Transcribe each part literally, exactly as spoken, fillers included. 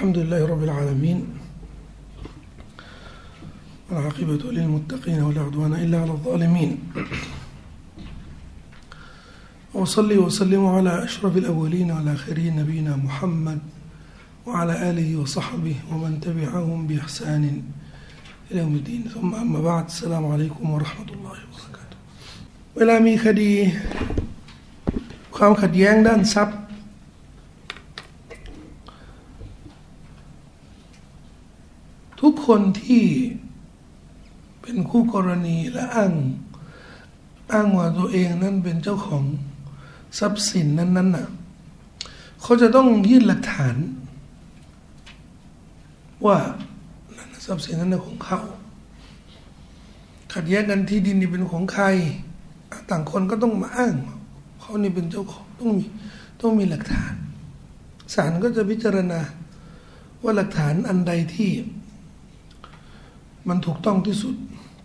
الحمد لله رب العالمين والعاقبة للمتقين ولا عدوان إلا على الظالمين وصلي وسلم على أشرف الأولين والآخرين نبينا محمد وعلى آله وصحبه ومن تبعهم بإحسان إلى يوم الدين ثم أما بعد السلام عليكم ورحمة الله وبركاته เวลามีคดีความขัดแย้งด้านทรัพย์ทุกคนที่เป็นคู่กรณีและอ้างอ้างว่าตัวเองนั้นเป็นเจ้าของทรัพย์สินนั้นๆน่ะเขาจะต้องยื่นหลักฐานว่าทรัพย์สินนั้นเป็นของเขาขัดแย้งกันที่ดินนี่เป็นของใครต่างคนก็ต้องมาอ้างเขานี่เป็นเจ้าของต้องมีต้องมีหลักฐานศาลก็จะพิจารณาว่าหลักฐานอันใดที่มันถูกต้องที่สุด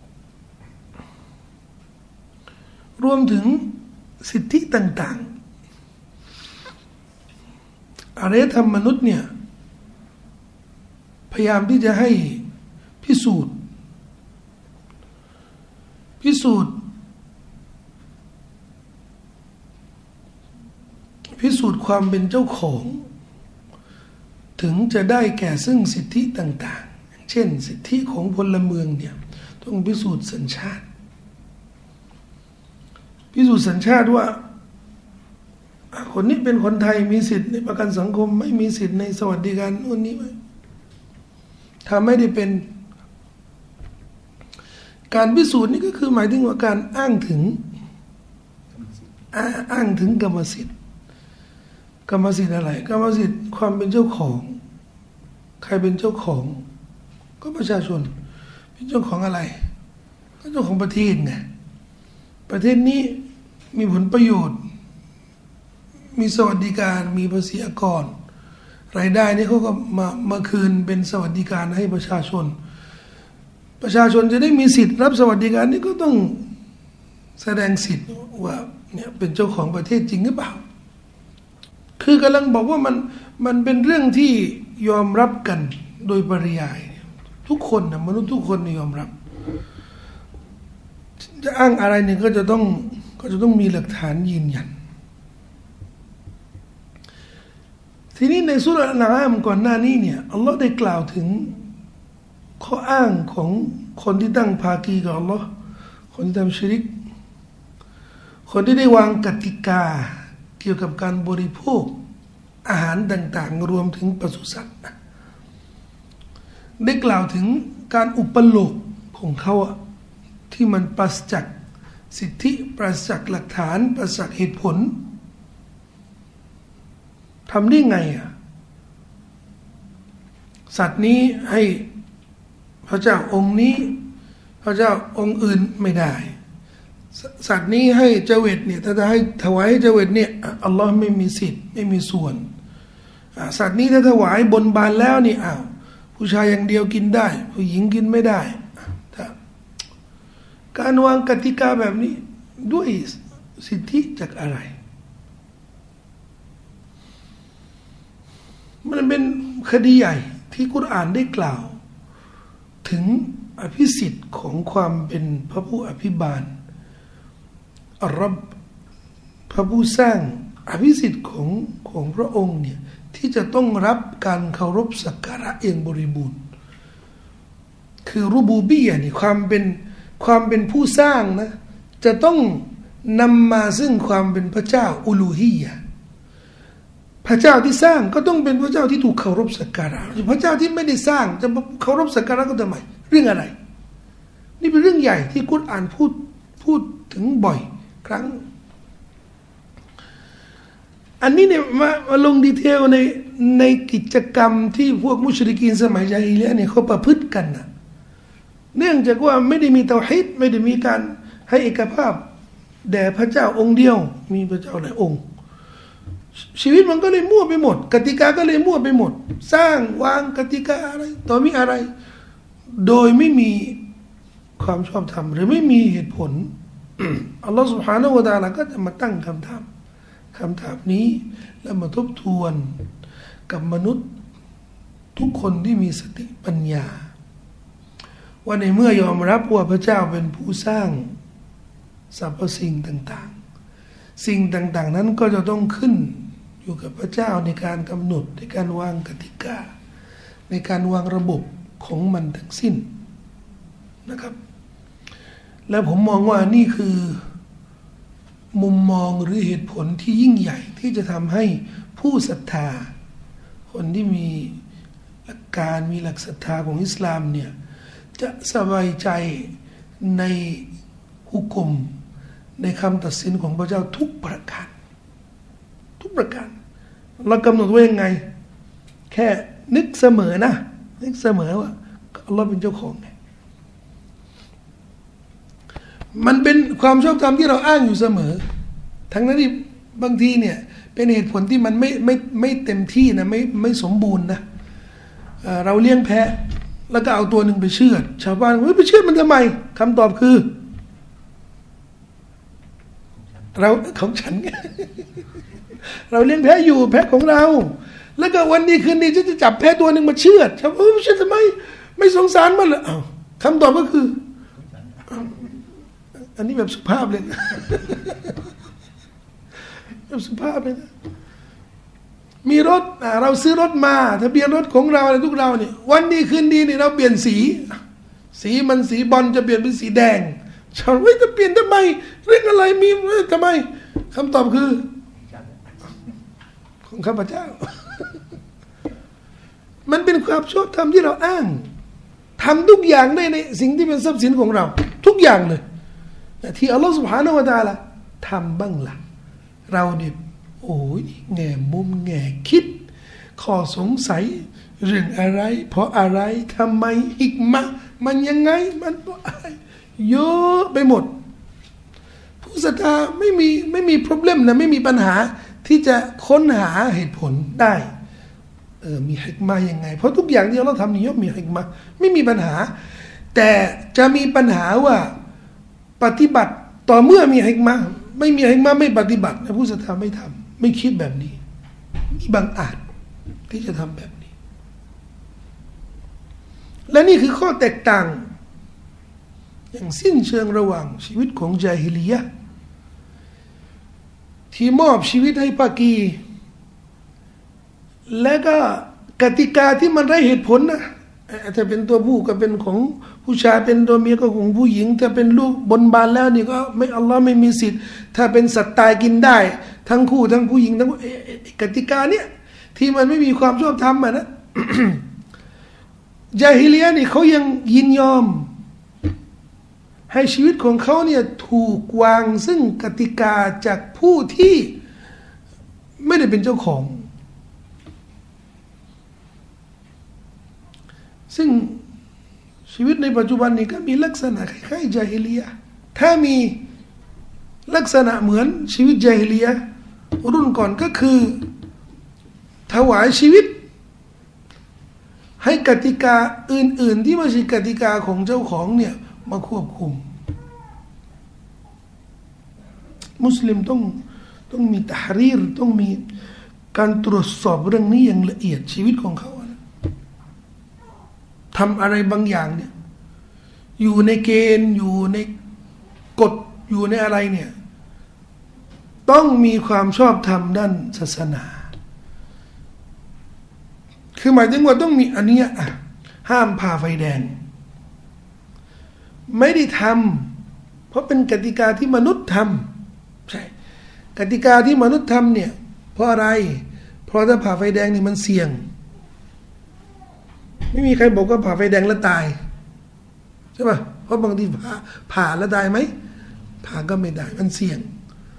รวมถึงสิทธิต่างๆอารยธรรมมนุษย์เนี่ยพยายามที่จะให้พิสูจน์พิสูจน์พิสูจน์ความเป็นเจ้าของถึงจะได้แก่ซึ่งสิทธิต่างๆเช่นสิทธิของพลเมืองเนี่ยต้องพิสูจน์สัญชาติพิสูจน์สัญชาติว่าคนนี้เป็นคนไทยมีสิทธิ์ในประกันสังคมไม่มีสิทธิ์ในสวัสดิการนู่นนี้ไหมถ้าไม่ได้เป็นการพิสูจน์นี่ก็คือหมายถึงว่าการอ้างถึงอ้างถึงกรรมสิทธิ์กรรมสิทธิ์อะไรกรรมสิทธิ์ความเป็นเจ้าของใครเป็นเจ้าของก็ประชาชนเป็นเจ้าของอะไรก็เจ้าของประเทศไงประเทศนี้มีผลประโยชน์มีสวัสดิการมีภาษีอากรรายได้นี่เขาก็มามาคืนเป็นสวัสดิการให้ประชาชนประชาชนจะได้มีสิทธิ์รับสวัสดิการนี่ก็ต้องแสดงสิทธิ์ว่าเนี่ยเป็นเจ้าของประเทศจริงหรือเปล่าคือกำลังบอกว่ามันมันเป็นเรื่องที่ยอมรับกันโดยปริยายทุกคนนะมนุษย์ทุกคนยอมรับจะอ้างอะไรเนี่ยก็จะต้องก็จะต้องมีหลักฐานยืนยันทีนี้ในสุรานะอัมก่อนหน้านี้เนี่ยอัลลอฮ์ได้กล่าวถึงข้ออ้างของคนที่ตั้งภาคีกับอัลลอฮ์คนที่ทำชิริกคนที่ได้วางกติกาเกี่ยวกับการบริโภคอาหารต่างๆรวมถึงปศุสัตว์ได้กล่าวถึงการอุปโลกของเขาที่มันปราศจากสิทธิปราศจากหลักฐานปราศจากเหตุผลทำได้ไงอ่ะสัตว์นี้ให้พระเจ้าองค์นี้พระเจ้าองค์อื่นไม่ได้สัตว์นี้ให้เจวิตเนี่ยถ้าจะให้ถวายให้เจวิตเนี่ยอัลลอฮ์ไม่มีสิทธิ์ไม่มีส่วนสัตว์นี้ถ้าถวายบนบานแล้วนี่อ้าวผู้ชายอย่างเดียวกินได้ผู้หญิงกินไม่ได้การวางกติกาแบบนี้ด้วยสิทธิจากอะไรมันเป็นคดีใหญ่ที่กุรอานได้กล่าวถึงอภิสิทธิ์ของความเป็นพระผู้อภิบาลอัลลอฮ์พระผู้สร้างอภิสิทธิ์ของของพระองค์เนี่ยที่จะต้องรับการเคารพสักการะเองบริบูรณ์คือรูบูบียะนี่ความเป็นความเป็นผู้สร้างนะจะต้องนำมาซึ่งความเป็นพระเจ้าอูลูฮียะพระเจ้าที่สร้างก็ต้องเป็นพระเจ้าที่ถูกเคารพสักการะพระเจ้าที่ไม่ได้สร้างจะเคารพสักการะก็ทำไมเรื่องอะไรนี่เป็นเรื่องใหญ่ที่กุรอานพูดพูดถึงบ่อยครั้งอันนี้เนี่ยมามาลงดีเทลในในกิจกรรมที่พวกมุชริกีนสมัยญาฮิลิยะห์เนี่ยเขาประพฤติกันนะเนื่องจากว่าไม่ได้มีเตาฮีดไม่ได้มีการให้เอกภาพแด่พระเจ้าองค์เดียวมีพระเจ้าหลายองค์ชีวิตมันก็เลยมั่วไปหมดกติกาก็เลยมั่วไปหมดสร้างวางกติกาอะไรต่อมีอะไรโดยไม่มีความชอบธรรมหรือไม่มีเหตุผล อัลลอฮฺ سبحانه และ تعالى ก็จะมาตั้งคำถามคำถามนี้แล้วมาทบทวนกับมนุษย์ทุกคนที่มีสติปัญญาว่าในเมื่อยอมรับว่าพระเจ้าเป็นผู้สร้างสรรพสิ่งต่างๆสิ่งต่างๆนั้นก็จะต้องขึ้นอยู่กับพระเจ้าในการกำหนดในการวางกติกาในการวางระบบของมันทั้งสิ้นนะครับและผมมองว่านี่คือมุมมองหรือเหตุผลที่ยิ่งใหญ่ที่จะทำให้ผู้ศรัทธาคนที่มีหลักการมีหลักศรัทธาของอิสลามเนี่ยจะสบายใจในฮุกมในคำตัดสินของพระเจ้าทุกประการทุกประการเรากำหนดไว้ยังไงแค่นึกเสมอนะนึกเสมอว่าอัลลอฮ์เป็นเจ้าของไงมันเป็นความชอบธรรมที่เราอ้างอยู่เสมอทั้งนั้นที่บางทีเนี่ยเป็นเหตุผลที่มันไม่ไม่ไม่เต็มที่นะไม่ไม่สมบูรณ์นะเอ่อเราเลี้ยงแพะแล้วก็เอาตัวหนึ่งไปเชือดชาวบ้านเฮ้ยไปเชือดมันทำไมคำตอบคือเราของฉัน เราเลี้ยงแพะอยู่แพะของเราแล้วก็วันนี้คืนนี้ฉันจะจับแพะตัวหนึ่งมาเชือดชาวบ้านเชือดทำไมไม่สงสารมันเหรออ้าวคำตอบก็คืออันนี้แบบสุภาพเลยนะ แบบสุภาพเลยนะมีรถเราซื้อรถมาทะเบียนรถของเราอะไรทุกเราเนี่ยวันนี้คืนดีเนี่ยเราเปลี่ยนสีสีมันสีบอลจะเปลี่ยนเป็นสีแดงชาวบ้านจะเปลี่ยนทำไมเรื่องอะไรมีทำไมคำตอบคือของข้าพเจ้า มันเป็นความชอบธรรมที่เราอ้างทำทุกอย่างได้ในสิ่งที่เป็นทรัพย์สินของเราทุกอย่างเลยแต่ที่อัลลอฮฺ سبحانه และ تعالى ทำบ้างล่ะเราเนี่ยโอ้ยแง่มุมแง่คิดข้อสงสัยเรื่องอะไรเพราะอะไรทำไมฮิกมะมันยังไงมันเพราะอะไรเยอะไปหมดผู้ศรัทธาไม่มีไม่มี problem นะไม่มีปัญหาที่จะค้นหาเหตุผลได้เออมีฮิกมะยังไงเพราะทุกอย่างที่เราทำนี่ย่อมมีฮิกมะไม่มีปัญหาแต่จะมีปัญหาว่าปฏิบัติต่อเมื่อมีฮิกมะไม่มีฮิกมะไม่ปฏิบัตินะผู้ศรัทธาไม่ทำไม่คิดแบบนี้มีบางอาจที่จะทำแบบนี้และนี่คือข้อแตกต่างอย่างสิ้นเชิงระหว่างชีวิตของญาฮิลียะห์ที่มอบชีวิตให้ปากีและก็กติกาที่มันไร้เหตุผลนะถ้าเป็นตัวผู้ก็เป็นของผู้ชายเป็นตัวเมียก็ของผู้หญิงถ้าเป็นลูกบนบานแล้วนี่ก็ไม่อัลลอฮ์ไม่มีสิทธิ์ถ้าเป็นสัตว์ตายกินได้ทั้งคู่ทั้งผู้หญิงทั้งกติกาเนี่ยที่มันไม่มีความชอบธรรมอ่ะนะ ญาฮิลียะห์นี่เขายังยินยอมให้ชีวิตของเขาเนี่ยถูกวางซึ่งกติกาจากผู้ที่ไม่ได้เป็นเจ้าของซึ่งชีวิตในปัจจุบันนี้ก็มีลักษณะคล้ายๆญาฮิลียะห์ถ้ามีลักษณะเหมือนชีวิตญาฮิลียะห์รุ่นก่อนก็คือถวายชีวิตให้กติกาอื่นๆที่ไม่ใช่กติกาของเจ้าของเนี่ยมาควบคุมมุสลิมต้องต้องมีตะฮรีรต้องมีการตรวจสอบเรื่องนี้อย่างละเอียดชีวิตของเขาทำอะไรบางอย่างเนี่ยอยู่ในเกณฑ์อยู่ในกฎอยู่ในอะไรเนี่ยต้องมีความชอบธรรมด้านศาสนาคือหมายถึงว่าต้องมีอันนี้อ่ะห้ามผ่าไฟแดงไม่ได้ทำเพราะเป็นกติกาที่มนุษย์ทำใช่กติกาที่มนุษย์ทำเนี่ยเพราะอะไรเพราะถ้าผ่าไฟแดงนี่มันเสี่ยงไม่มีใครบอกว่าผ่าไฟแดงแล้วตายใช่ป่ะเพราะบางทีผ่าผ่าแล้วตายไหมผ่าก็ไม่ได้มันเสี่ยง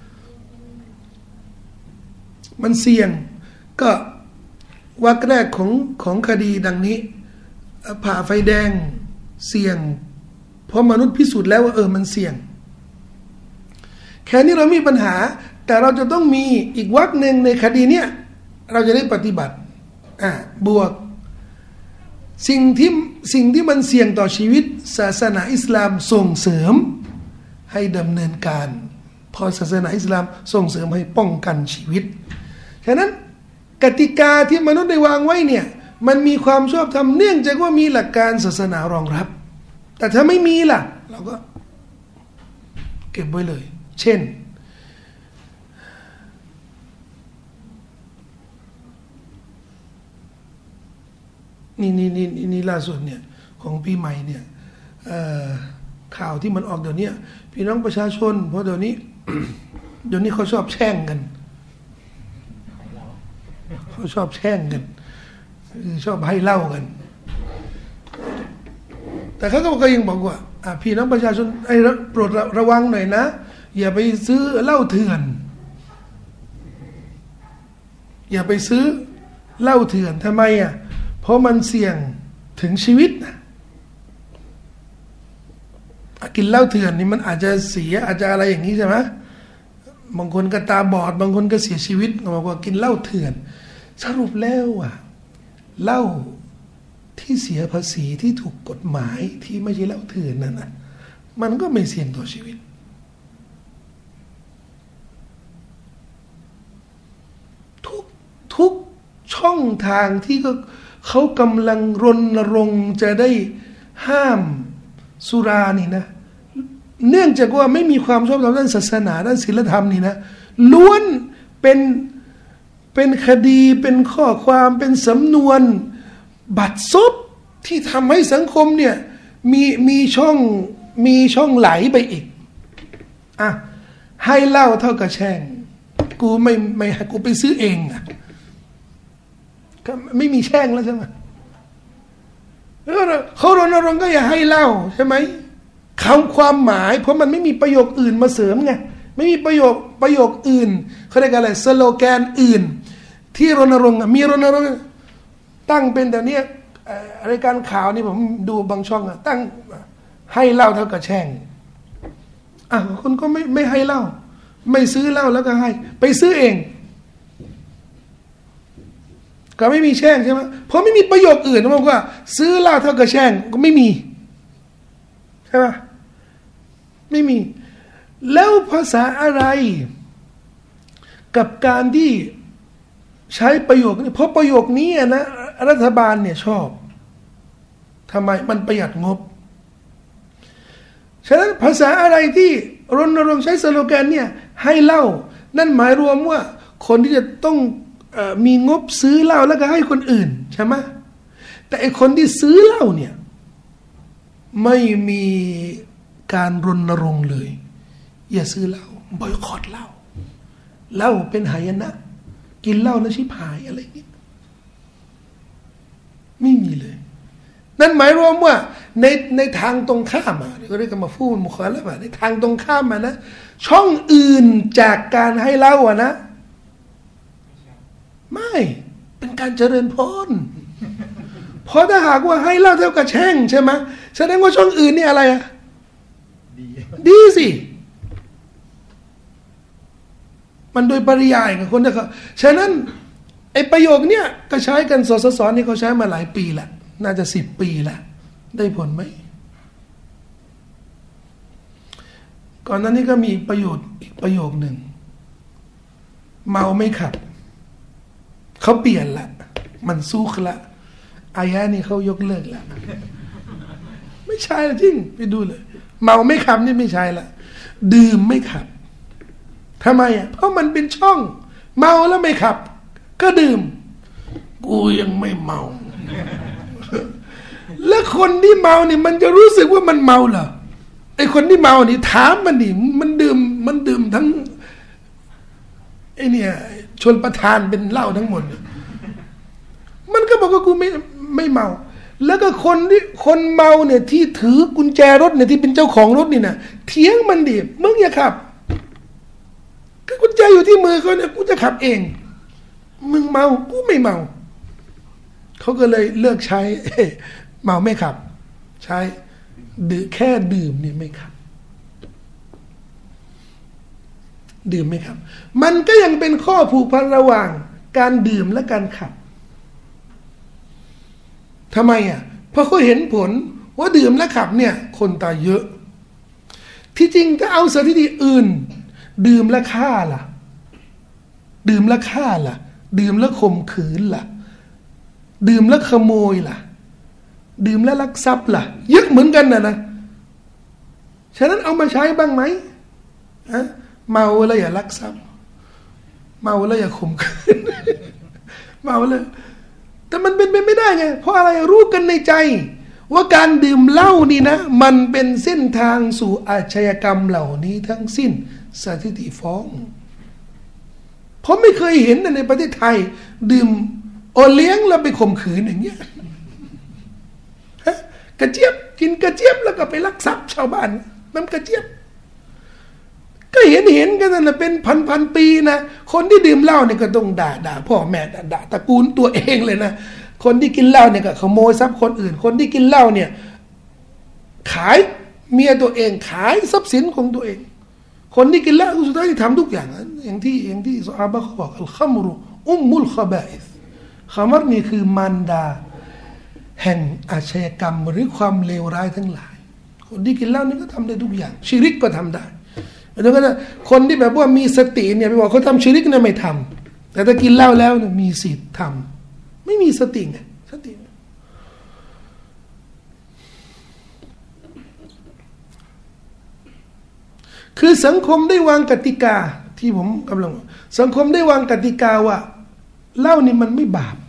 มันเสี่ยงก็วรรคแรกของของคดีดังนี้ผ่าไฟแดงเสี่ยงเพราะมนุษย์พิสูจน์แล้วว่าเออมันเสี่ยงแค่นี้เรามีปัญหาแต่เราจะต้องมีอีกวรรคหนึ่งในคดีเนี้ยเราจะได้ปฏิบัติอ่าบวกสิ่งที่สิ่งที่มันเสี่ยงต่อชีวิตศาสนาอิสลามส่งเสริมให้ดำเนินการพอศาสนาอิสลามส่งเสริมให้ป้องกันชีวิตฉะนั้นกติกาที่มนุษย์ได้วางไว้เนี่ยมันมีความชอบธรรมเนื่องจากว่ามีหลักการศาสนารองรับแต่ถ้าไม่มีล่ะเราก็เก็บไว้เลยเช่นนี่นี่นี่นี่ล่าสุดเนี่ยของปีใหม่เนี่ยข่าวที่มันออกเดี๋ยวนี้พี่น้องประชาชนเพราะเดี๋ยวนี้ เดี๋ยวนี้เขาชอบแช่งกันเขาชอบแช่งกันชอบให้เล่ากันแต่เขาก็ยังบอกว่าพี่น้องประชาชนไอ้โปรดระวังหน่อยนะอย่าไปซื้อเหล้าเถื่อนอย่าไปซื้อเหล้าเถื่อนทำไมอ่ะเพราะมันเสี่ยงถึงชีวิตนะกินเหล้าเถื่อนนี่มันอาจจะเสียอาจจะอะไรอย่างนี้ใช่ไหมบางคนก็ตาบอดบางคนก็เสียชีวิตบอกว่ากินเหล้าเถื่อนสรุปแล้วอ่ะเหล้าที่เสียภาษีที่ถูกกฎหมายที่ไม่ใช่เหล้าเถื่อนนั่นนะมันก็ไม่เสี่ยงต่อชีวิตทุกทุกช่องทางที่ก็เขากำลังรณรงค์จะได้ห้ามสุรานี่นะเนื่องจากว่าไม่มีความชอบธรรมด้านศาสนาด้านศีลธรรมนี่นะล้วนเป็นเป็นคดีเป็นข้อความเป็นสำนวนบัดซบที่ทำให้สังคมเนี่ยมีมีช่องมีช่องไหลไปอีกอ่ะให้เล่าเท่ากับแช่งกูไม่ไม่กูไปซื้อเองอ่ะก็ไม่มีแช่งแล้วใช่ไหมเขารณรงค์ก็อย่าให้เล่าใช่ไหมคำความหมายเพราะมันไม่มีประโยคอื่นมาเสริมไงไม่มีประโยคประโยคอื่นเขาเรียกอะไรสโลแกนอื่นที่รณรงค์มีรณรงค์ตั้งเป็นแต่เนี้ยรายการข่าวนี่ผมดูบางช่องตั้งให้เล่าเท่ากับแช่งอ่ะคนก็ไม่ไม่ให้เล่าไม่ซื้อเหล้าแล้วก็ให้ไปซื้อเองก็ไม่มีแช่งใช่ไหมเพราะไม่มีประโยคอื่นนะบอกว่าซื้อเหล้าเท่ากับแช่งก็ไม่มีใช่ไหมไม่มีแล้วภาษาอะไรกับการที่ใช้ประโยคนี้เพราะประโยคนี้นะรัฐบาลเนี่ยชอบทำไมมันประหยัดงบฉะนั้นภาษาอะไรที่รณรงค์ใช้สโลแกนเนี่ยให้เล่านั่นหมายรวมว่าคนที่จะต้องเอ่อมีงบซื้อเหล้าแล้วก็ให้คนอื่นใช่ไหมแต่ไอคนที่ซื้อเหล้าเนี่ยไม่มีการรณรงค์เลยอย่าซื้อเหล้าบอยคอตเหล้าเหล้าเป็นหายนะกินเหล้าแล้วชิบหายอะไรนี่ไม่มีเลยนั่นหมายรวมว่าในในทางตรงข้ามอ่ะก็เรียกกันมาฟูนมุขแล้วในทางตรงข้ามมานะช่องอื่นจากการให้เหล้าอ่ะนะไม่เป็นการเจริญพรเพราะถ้าหากว่าให้เหล้าเท่ากับแช่งใช่ไหมแสดงว่าช่องอื่นนี่อะไรอ่ะดีดีสิมันโดยปริยายกับคนที่เขาฉะนั้นไอ้ประโยคเนี้ยก็ใช้กันสสสนี่เขาใช้มาหลายปีละน่าจะสิบปีละได้ผลไหมก่อนหน้านี้ก็มีประโยชน์อีกประโยคหนึ่งเมาไม่ขับเขาเปลี่ยนละมันซุกละอายะนี่เขายกเลิกละไม่ใช่ละจริงไปดูเลยเมาไม่ขับนี่ไม่ใช่ละดื่มไม่ขับทำไมอ่ะเพราะมันเป็นช่องเมาแล้วไม่ขับก็ดื่มกูยังไม่เมาแล้วคนที่เมาเนี่ยมันจะรู้สึกว่ามันเมาเหรอไอคนที่เมานี่ถามมันดิมันดื่มมันดื่มทั้งไอเนี่ยชนประทานเป็นเหล้าทั้งหมดมันก็บอกว่ากูไม่ไม่เมาแล้วก็คนที่คนเมาเนี่ยที่ถือกุญแจรถเนี่ยที่เป็นเจ้าของรถนี่นะเถียงมันดิมึงอย่าขับก็กุญแจอยู่ที่มือเขาเนี่ยกูจะขับเองมึงเมากูไม่เมาเขาก็เลยเลิกใช้เมาไม่ขับใช้ดื่มแค่ดื่มนี่ไม่ขับดื่มไม่ขับมันก็ยังเป็นข้อผูกพันระหว่างการดื่มและการขับทำไมอ่ะเพราะเขาเห็นผลว่าดื่มและขับเนี่ยคนตายเยอะที่จริงถ้าเอาสถิติอื่นดื่มและฆ่าล่ะดื่มและฆ่าล่ะดื่มและข่มขืนล่ะดื่มแล้วขโมยล่ะดื่มแล้วลักทรัพย์ล่ะเยอะเหมือนกันนะนะฉะนั้นเอามาใช้บ้างไหมอะเมาแล้วอย่าลักทรัพย์เมาแล้วอย่าข่มขืนเมาแล้วแต่มันเป็นไปไม่ได้ไงเพราะอะไรรู้กันในใจว่าการดื่มเหล้านี่นะมันเป็นเส้นทางสู่อาชญากรรมเหล่านี้ทั้งสิ้นสถิติฟ้องผมไม่เคยเห็นในประเทศไทยดื่มโอเลี้ยงแล้วไปข่มขืนอย่างเงี้ยกระเจี๊ยบกินกระเจี๊ยบแล้วก็ไปลักทรัพย์ชาวบ้านน้ำกระเจี๊ยบก็เห็นเห็นกันนะเป็นพันพันปีนะคนที่ดื่มเหล้าเนี่ยก็ต้องด่าด่าพ่อแม่ด่าด่าตระกูลตัวเองเลยนะคนที่กินเหล้าเนี่ยก็ขโมยทรัพย์คนอื่นคนที่กินเหล้าเนี่ยขายเมียตัวเองขายทรัพย์สินของตัวเองคนที่กินเหล้าสุดท้ายที่ทำทุกอย่างอย่างที่อย่างที่ซอฮาบะห์เขาบอกอัลคัมรุอุมมุลคอบาอิสขมัรนี่คือมารดาแห่งอาชญากรรมหรือความเลวร้ายทั้งหลายคนที่กินเหล้านี่ก็ทำได้ทุกอย่างชิริกก็ทำได้แล้วก็คนที่แบบว่ามีสติเนี่ยไปบอกเขาทำชิริกเนี่ยไม่ทำแต่ถ้ากินเหล้าแล้วเนี่ยมีสิทธิ์ทำไม่มีสติไงสติคือสังคมได้วางกติกาที่ผมกำลังสังคมได้วางกติกาว่าเหล้านี่มันไม่บาป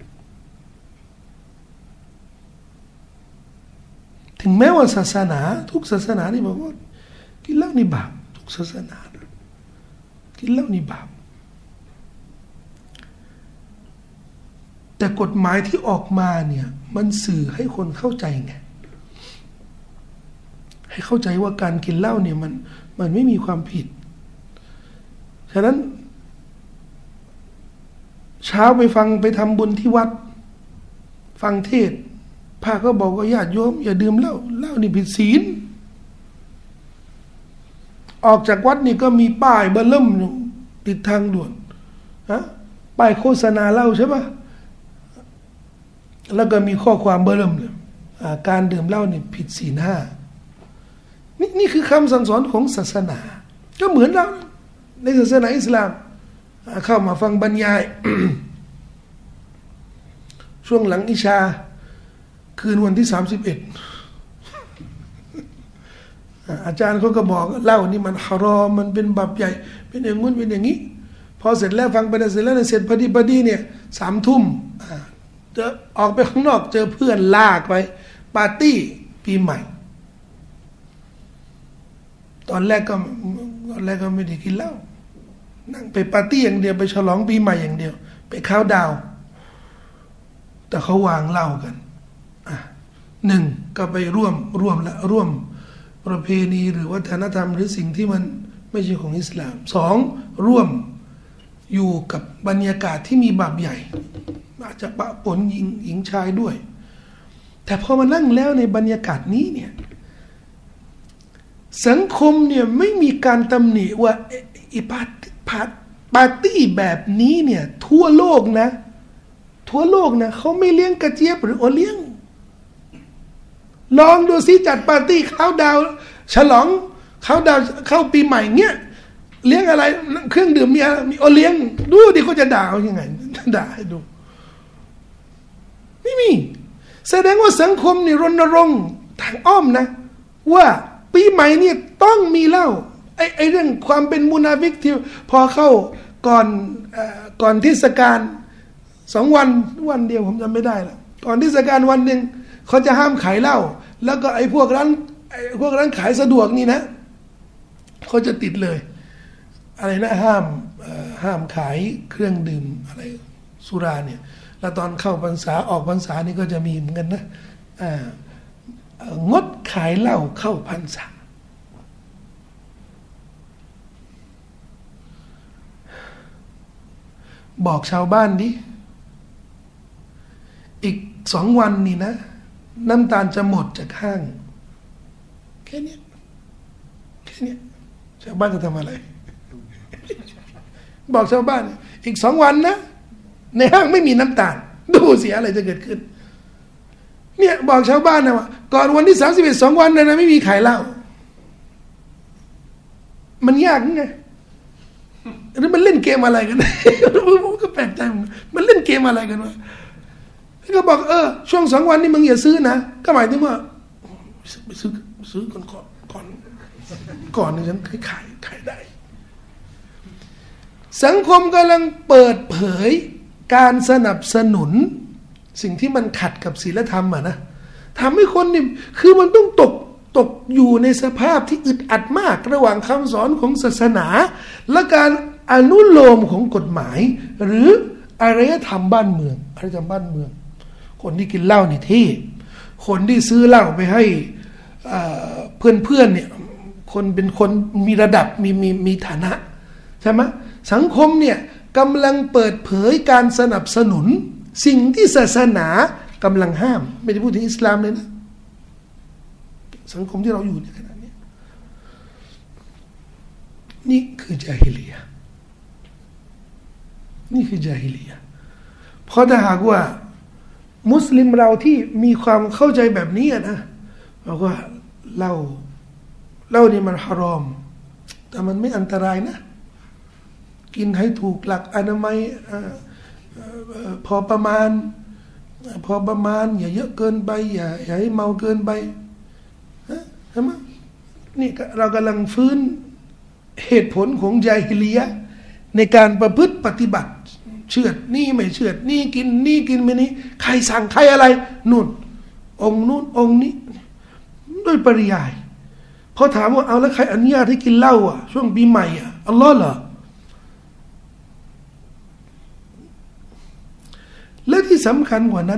ถึงแม้ว่าศาสนาทุกศาสนานี่บอกว่ากินเหล้านี่บาปทุกศาสนากินเหล้านี่บาปแต่กฎหมายที่ออกมาเนี่ยมันสื่อให้คนเข้าใจไงให้เข้าใจว่าการกินเหล้าเนี่ยมันมันไม่มีความผิดฉะนั้นเช้าไปฟังไปทำบุญที่วัดฟังเทศน์พระก็บอกว่าญาติโยมอย่าดื่มเหล้าเหล้านี่ผิดศีลออกจากวัดนี่ก็มีป้ายเบอร์เริ่มติดทางด่วนฮะป้ายโฆษณาเหล้าใช่ปะแล้วก็มีข้อความเบอร์เริ่มเลยการดื่มเหล้านี่ผิดศีลห้านี่นี่คือคำสั่งสอนของศาสนาก็เหมือนเราในศาสนาอิสลามเข้ามาฟังบรรยาย ช่วงหลังอิชาคืนวันที่สามสิบเอ็ดอาจารย์เขาก็บอกเล่านี่มันฮารอมมันเป็นบาปใหญ่เป็นอย่างงู้นเป็นอย่างนี้พอเสร็จแล้วฟังไปเสร็จแล้วเสร็จพอดีพอดีเนี่ยสามทุ่มจะออกไปข้างนอกเจอเพื่อนลากไปปาร์ตี้ปีใหม่ตอนแรกก็ตอนแรกก็ไม่ได้กินเหล้านั่งไปปาร์ตี้อย่างเดียวไปฉลองปีใหม่อย่างเดียวไปค้าวดาวแต่เขาวางเหล้ากันอ่ะหนึ่งก็ไปร่วมร่วมและร่วมประเพณีหรือวัฒนธรรมหรือสิ่งที่มันไม่ใช่ของอิสลามสองร่วมอยู่กับบรรยากาศที่มีบาปใหญ่อาจจะปะปนหญิงหญิงชายด้วยแต่พอมานั่งแล้วในบรรยากาศนี้เนี่ยสังคมเนี่ยไม่มีการตำหนิว่าอีปาร์ตี้ปาร์ตี้แบบนี้เนี่ยทั่วโลกนะทั่วโลกนะเขาไม่เลี้ยงกระเจี๊ยบหรือโอเลี้ยงลองดูสิจัดปาร์ตี้เข้าดาวฉลองเข้าดาวเข้าปีใหม่เงี้ยเลี้ยงอะไรเครื่องดื่มมีอะไรมีโอเลี้ยงดูดิเขาจะด่ายังไงด่าให้ดูไม่มีแสดงว่าสังคมนี่รณรงค์ทางอ้อมนะว่าปีใหม่เนี่ยต้องมีเหล้าไอ้ไอ้เรื่องความเป็นมุนาฟิกที่พอเข้าก่อนเอ่อก่อนเทศกาลสองวันวันเดียวผมจำไม่ได้ละก่อนเทศกาลวันหนึ่งเขาจะห้ามขายเหล้าแล้วก็ไอ้พวกร้านไอ้พวกร้านขายสะดวกนี่นะเขาจะติดเลยอะไรนะห้ามห้ามขายเครื่องดื่มอะไรสุราเนี่ยแล้วตอนเข้าพรรษาออกพรรษานี่ก็จะมีเหมือนกันนะอ่างดขายเหล้าเข้าพรรษาบอกชาวบ้านดิอีกสองวันนี่นะน้ำตาลจะหมดจากห้างแค่นี้แค่นี้ชาวบ้านจะทำอะไรบอกชาวบ้านอีกสองวันนะในห้างไม่มีน้ำตาลดูเสียอะไรจะเกิดขึ้นเนี่ยบอกชาวบ้านนะว่าก่อนวันที่สามสิบเอ็ดสองวันนะไม่มีขายเหล้ามันยากไงหรือมันเล่นเกมอะไรกันผมก็แปลกใจมันเล่นเกมอะไรกันวะแล้วก็บอกเออช่วงสองวันนี้มึงอย่าซื้อนะก็หมายถึงว่าไปซื้อซื้อก่อนก่อนก่อนก่อนนี่ฉันขายขายขายได้สังคมกำลังเปิดเผยการสนับสนุนสิ่งที่มันขัดกับศีลธรรมอะนะทำให้คนนี่คือมันต้องตกตกอยู่ในสภาพที่อึดอัดมากระหว่างคำสอนของศาสนาและการอนุโลมของกฎหมายหรืออารยธรรมบ้านเมืองอารยธรรมบ้านเมืองคนที่กินเหล้านี่ที่คนที่ซื้อเหล้าไปให้เพื่อนเพื่อนเนี่ยคนเป็นคนมีระดับมีมีมีฐานะใช่ไหมสังคมเนี่ยกำลังเปิดเผยการสนับสนุนสิ่งที่ศาสนากำลังห้ามไม่ได้พูดถึงอิสลามเลยนะสังคมที่เราอยู่ในขณะนี้นี่คือญาฮิลียะห์นี่คือญาฮิลียะห์เพราะถ้าหากว่ามุสลิมเราที่มีความเข้าใจแบบนี้นะบอกว่าเหล้าเหล้านี่มันฮารอมแต่มันไม่อันตรายนะกินให้ถูกหลักอนามัยพอประมาณพอประมาณอย่าเยอะเกินไปอย่าอย่าให้เมาเกินไปใช่ไหมนี่เรากำลังฟื้นเหตุผลของญาฮิลียะห์ในการประพฤติปฏิบัติเชือดนี่ไม่เชือดนี่กินนี่กินไม่นี่ใครสั่งใครอะไรนู่นองค์นู่นองค์นี้ด้วยปริยายพอถามว่าเอาแล้วใครอนุญาตให้กินเหล้าอ่ะช่วงปีใหม่อ่ะอัลลอฮ์เหรอและที่สำคัญกว่านั้น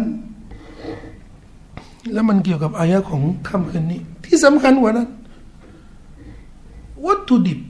แล้วมันเกี่ยวกับอายะของค่ำคืนนี้ที่สำคัญกว่านั้นวัตถุดิบ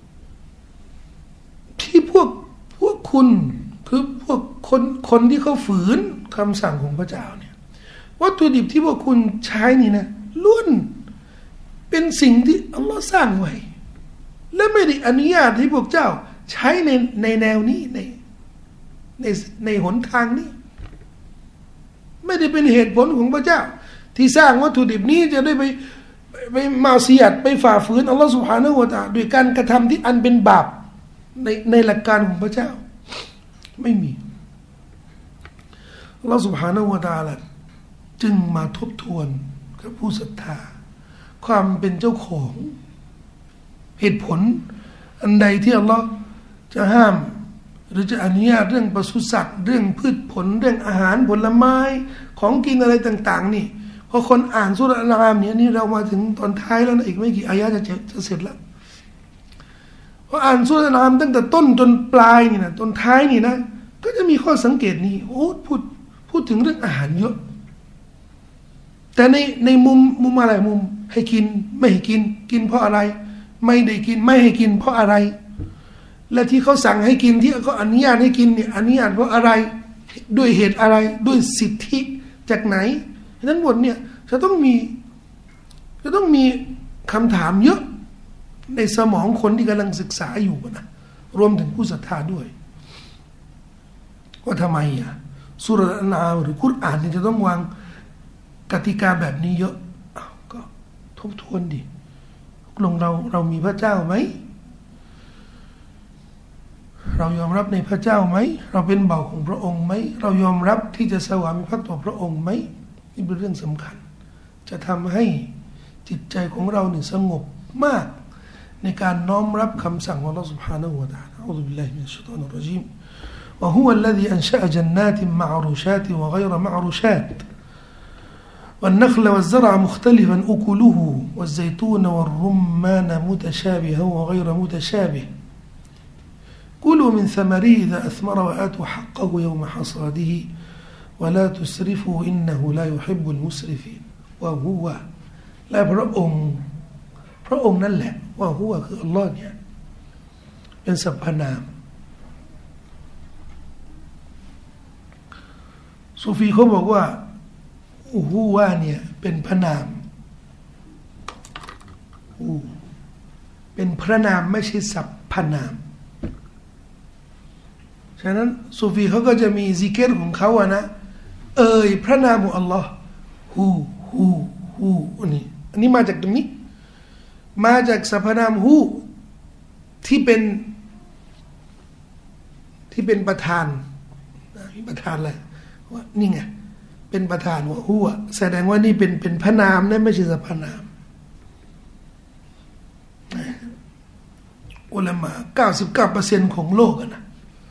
ที่พวกพวกคุณคือพวกคนคนที่เขาฝืนคำสั่งของพระเจ้าเนี่ยวัตถุดิบที่พวกคุณใช้นี่นะล้วนเป็นสิ่งที่อัลลอฮ์สร้างไว้และไม่ได้อนุญาตให้พวกเจ้าใช้ในในแนวนี้ในในในหนทางนี้ไม่ได้เป็นเหตุผลของพระเจ้าที่สร้างวัตถุดิบนี้จะได้ไปไปมาเสียดไปฝ่าฝืนอัลลอฮฺซุบฮานะฮูวะตะอาลาด้วยการกระทำที่อันเป็นบาปในในหลักการของพระเจ้าไม่มีอัลลอฮฺซุบฮานะฮูวะตะอาลาจึงมาทบทวนกับผู้ศรัทธาความเป็นเจ้าของเหตุผลอันใดที่อัลลอฮฺจะห้ามหรือจะอนุญาตเรื่องปศุสัตว์เรื่องพืชผลเรื่องอาหารผลไม้ของกินอะไรต่างๆนี่พอคนอ่านสุรอัลอามเนี่ยนี่เรามาถึงตอนท้ายแล้วนะอีกไม่กี่อายะจะจะเสร็จแล้วพออ่านสุรอัลอามตั้งแต่ต้นจนปลายนี่นะจนท้ายนี่นะก็จะมีข้อสังเกตนี้โอ้พูดพูดถึงเรื่องอาหารเยอะแต่ในในมุมมุมอะไรมุมให้กินไม่ให้กินกินเพราะอะไรไม่ได้กินไม่ให้กินเพราะอะไรและที่เขาสั่งให้กินที่เขาอนุญาตให้กินเนี่ยอนุญาตเพราะอะไรด้วยเหตุอะไรด้วยสิทธิจากไหนฉะนั้นบทเนี่ยจะต้องมีจะต้องมีคำถามเยอะในสมองคนที่กำลังศึกษาอยู่นะรวมถึงผู้ศรัทธาด้วยว่าทำไมอ่ะสุรอันอาหรือกุรอานเนี่ยจะต้องวางกติกาแบบนี้เยอะก็ทบทวนดิลงเราเรามีพระเจ้าไหมเรายอมรับในพระเจ้าไหมเราเป็นเบาของพระองค์ไหมเรายอมรับที่จะสวามิภักดิ์ต่อพระองค์ไหมนี่เป็นเรื่องสำคัญจะทำให้จิตใจของเราเนี่ยสงบมากในการน้อมรับคำสั่งของอัลลอฮฺ سبحانه และ تعالى أعوذ بالله من الشيطان الرجيم وهو الذي أنشأ جنات معروشات وغير معروشات والنخل والزرع مختلفا أكله والزيتون والرمان متشابها وغير متشابه كلوا من ثمره إذا أثمر وآتوا حقه يوم حصاده ولا تسرفوا إنه لا يحب المسرفين وهو لا พระองค์พระองค์นั่นแหละว่าหัวคืออัลลอฮ์เนี่ยเป็นสรรพนามซูฟีเขาบอกว่าหัวเนี่ยเป็นพระนามเป็นพระนามไม่ใช่สรรพนามฉะนั้นซูฟีเขาก็จะมีซิกเกตของเขาอะนะเอ่ยพระนามของอัลลอฮ์ฮูฮูฮูอันนี้อันนี้มาจากตรงนี้มาจากสรรพนามฮูที่เป็นที่เป็นประธานมีประธานอะไรว่านี่ไงเป็นประธานวะฮัวแสดงว่านี่เป็นเป็นพระนามนะไม่ใช่สรรพนามอุลามะ เก้าสิบเก้าเปอร์เซ็นต์ ของโลกนะ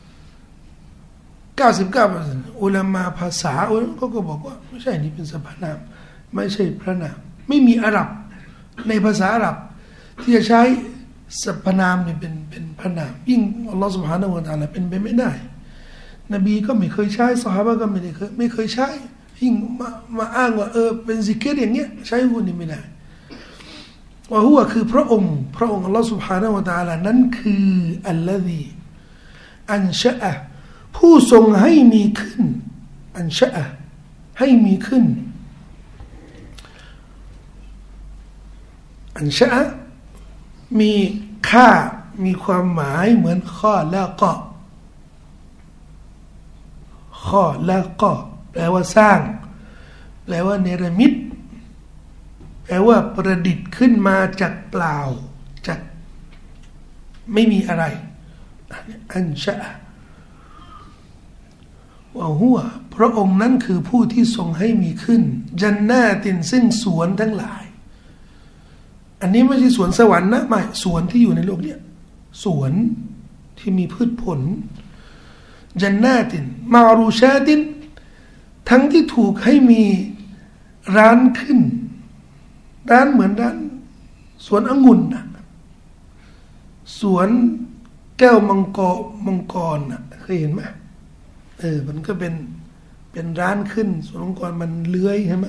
เก้าสิบเก้าเปอร์เซ็นต์ อุลามะภาษาเขาก็บอกว่าไม่ใช่นี่เป็นสรรพนามไม่ใช่พระนามไม่มีอาหรับในภาษาอาหรับที่จะใช้สรรพนามเนี่ยเป็นเป็นพระนามยิ่งอัลลอฮฺ سبحانه และ تعالى เป็นไปไม่ได้นบีก็ไม่เคยใช้ซอฮาบะห์ก็ไม่ได้เคยไม่เคยใช้ยิ่งมามาอ้างว่าเออเป็นซิกรอย่างเงี้ยใช้หุ่นนี่ไม่ได้ว่าหัวคือพระองค์พระองค์อัลลอฮฺ سبحانه และ تعالى นั้นคืออัลลอฮีอันชะอะผู้ทรงให้มีขึ้นอันชะอะให้มีขึ้นอันชะอะมีค่ามีความหมายเหมือนข้อละก็ข้อละก็แปลว่าสร้างแปลว่าเนรมิตแปลว่าประดิษฐ์ขึ้นมาจากเปล่าจากไม่มีอะไรอันชะอะว่าหัวพระองค์นั้นคือผู้ที่ทรงให้มีขึ้นจันนาตินซึ่งสวนทั้งหลายอันนี้ไม่ใช่สวนสวรรค์นะไม่สวนที่อยู่ในโลกเนี้ยสวนที่มีพืชผลจันนาตินมารูชาตินทั้งที่ถูกให้มีร้านขึ้นร้านเหมือนร้านสวนองุ่นนะสวนแก้วมังกรมังกรนะเคยเห็นไหมเออมันก็เป็นเป็นร้านขึ้นสวนมังกรมันเลื้อยใช่ไหม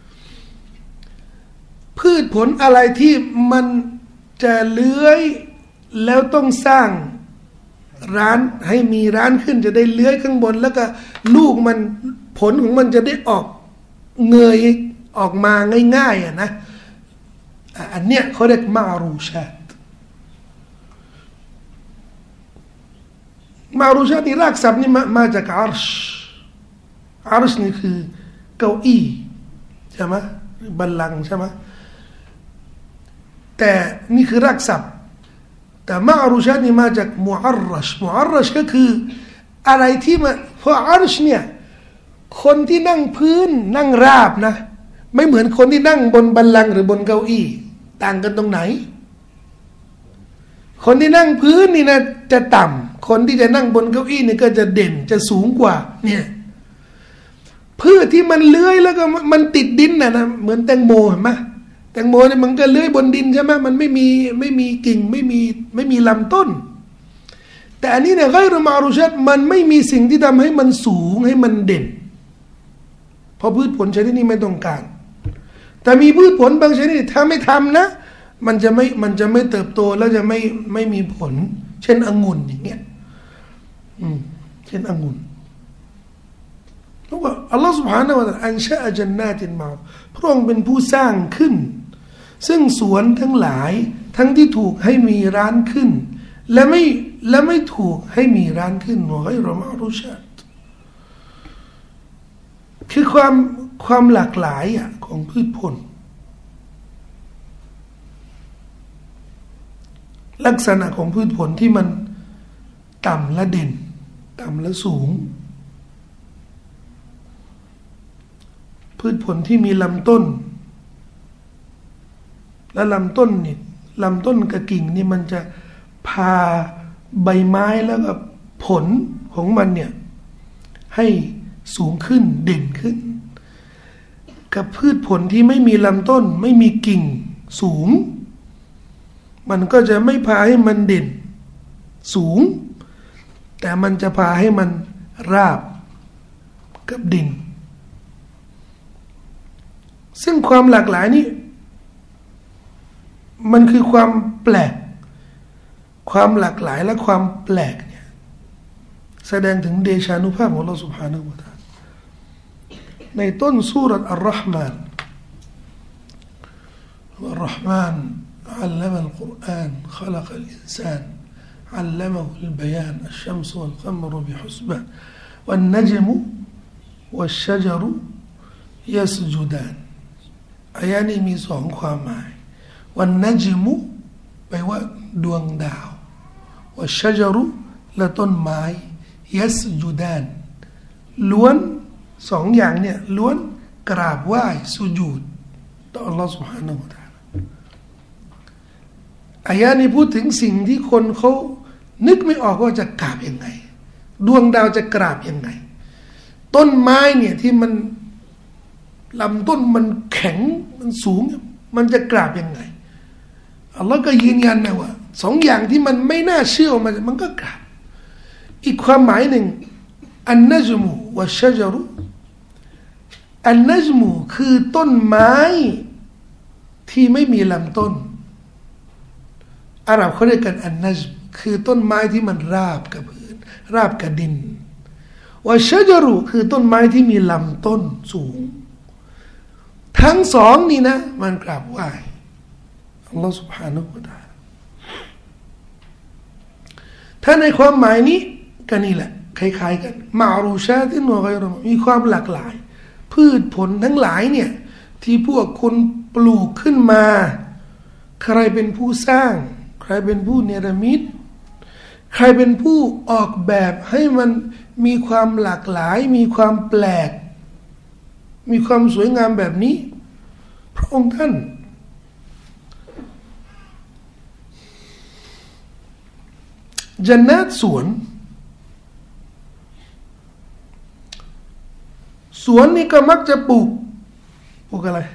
พืชผลอะไรที่มันจะเลื้อยแล้วต้องสร้างร้านให้มีร้านขึ้นจะได้เลื้อยข้างบนแล้วก็ลูกมันผลของมันจะได้ออกเงยออกมาง่ายๆอ่ะนะอันเนี้ยเขาเรียกมารูชาตมารูชาตนี่รากศัพท์นี่มามาจากอาร์ชอาร์ชนี่คือเก้าอี้ใช่ไหมบัลลังก์ใช่ไหมแต่นี่คือรากศัพท์แต่มารูชาตนี่มาจากมุอัรรชมุอัรรชก็คืออะไรที่มาเพราะอาร์ชเนี่ยคนที่นั่งพื้นนั่งราบนะไม่เหมือนคนที่นั่งบนบัลลังก์หรือบนเก้าอี้ต่างกันตรงไหนคนที่นั่งพื้นนี่นะจะต่ำคนที่จะนั่งบนเก้าอี้นี่ก็จะเด่นจะสูงกว่าเนี่ยพืชที่มันเลื้อยแล้วก็มันติดดินนะนะเหมือนแตงโมเห็นไหมแตงโมเนี่ยมันก็เลื้อยบนดินใช่ไหมมันไม่มีไม่มีกิ่งไม่มีไม่มีลำต้นแต่อันนี้เนี่ยไกรมารุชัดมันไม่มีสิ่งที่ทำให้มันสูงให้มันเด่นเพราะพืชผลชนิดนี้ไม่ต้องการแต่มีพืชผลบางชนิดถ้าไม่ทำนะมันจะไม่มันจะไม่เติบโตแล้วจะไม่ไม่มีผลเช่นองุ่นอย่างเงี้ยอืมเช่นองุ่นเพราะว่าอัลลอฮฺ سبحانه และ تعالى อันชะอะจันนาตินมาพระองค์เป็นผู้สร้างขึ้นซึ่งสวนทั้งหลายทั้งที่ถูกให้มีร้านขึ้นและไม่และไม่ถูกให้มีร้านขึ้นวะไกรมารุชัดคือความความหลากหลายอ่ะของพืชผลลักษณะของพืชผลที่มันต่ำและเด่นต่ำและสูงพืชผลที่มีลำต้นและลำต้นนี่ลำต้นกับกิ่งนี่มันจะพาใบไม้แล้วก็ผลของมันเนี่ยให้สูงขึ้นเด่นขึ้นกับพืชผลที่ไม่มีลำต้นไม่มีกิ่งสูงมันก็จะไม่พาให้มันเด่นสูงแต่มันจะพาให้มันราบกับดินซึ่งความหลากหลายนี้มันคือความแปลกความหลากหลายและความแปลกเนี่ยแสดงถึงเดชานุภาพของอัลเลาะห์ซุบฮานะฮูวะตะอาลาในต้นซูเราะห์อัลเราะห์มานอัลเราะห์มานعلم القرآن خلق الإنسان علمه البيان الشمس والقمر بحسبان والنجم والشجر يسجدان อายะนี้มีสองความหมายวันนัจมุแปลว่าดวงดาววัชจรุและต้นไม้ยัสจุดานล้วนสองอย่างเนี่ยล้วนกราบไหว้สุญูดต่อ Allah سبحانه และ تعالى อายะนี้พูดถึงสิ่งที่คนเขานึกไม่ออกว่าจะกราบยังไงดวงดาวจะกราบยังไงต้นไม้เนี่ยที่มันลำต้นมันแข็งมันสูงมันจะกราบยังไงอัลลอฮ์ก็ยืนยันนะว่าสองอย่างที่มันไม่น่าเชื่อมันมันก็กราบอีกความหมายหนึ่งอันนัจมูวะชะจรุอันนัจมูคือต้นไม้ที่ไม่มีลำต้นอาหรับเขาเรียกกันอันนัจมคือต้นไม้ที่มันราบกับพื้นราบกับดินวะชะจรุคือต้นไม้ที่มีลำต้นสูงทั้งสองนี่นะมันกราบไหว้อัลลอฮฺ سبحانه และ تعالى ถ้าในความหมายนี้ก็นี่แหละคล้ายๆกันมารูชาตินวะไกรมีความหลากหลายพืชผลทั้งหลายเนี่ยที่พวกคนปลูกขึ้นมาใครเป็นผู้สร้างใครเป็นผู้เนรมิตใครเป็นผู้ออกแบบให้มันมีความหลากหลายมีความแปลกมีความสวยงามแบบนี้พระองค์ท่านจันนัตสวนสวนนี่ก็มักจะปลูกปลูกอะไร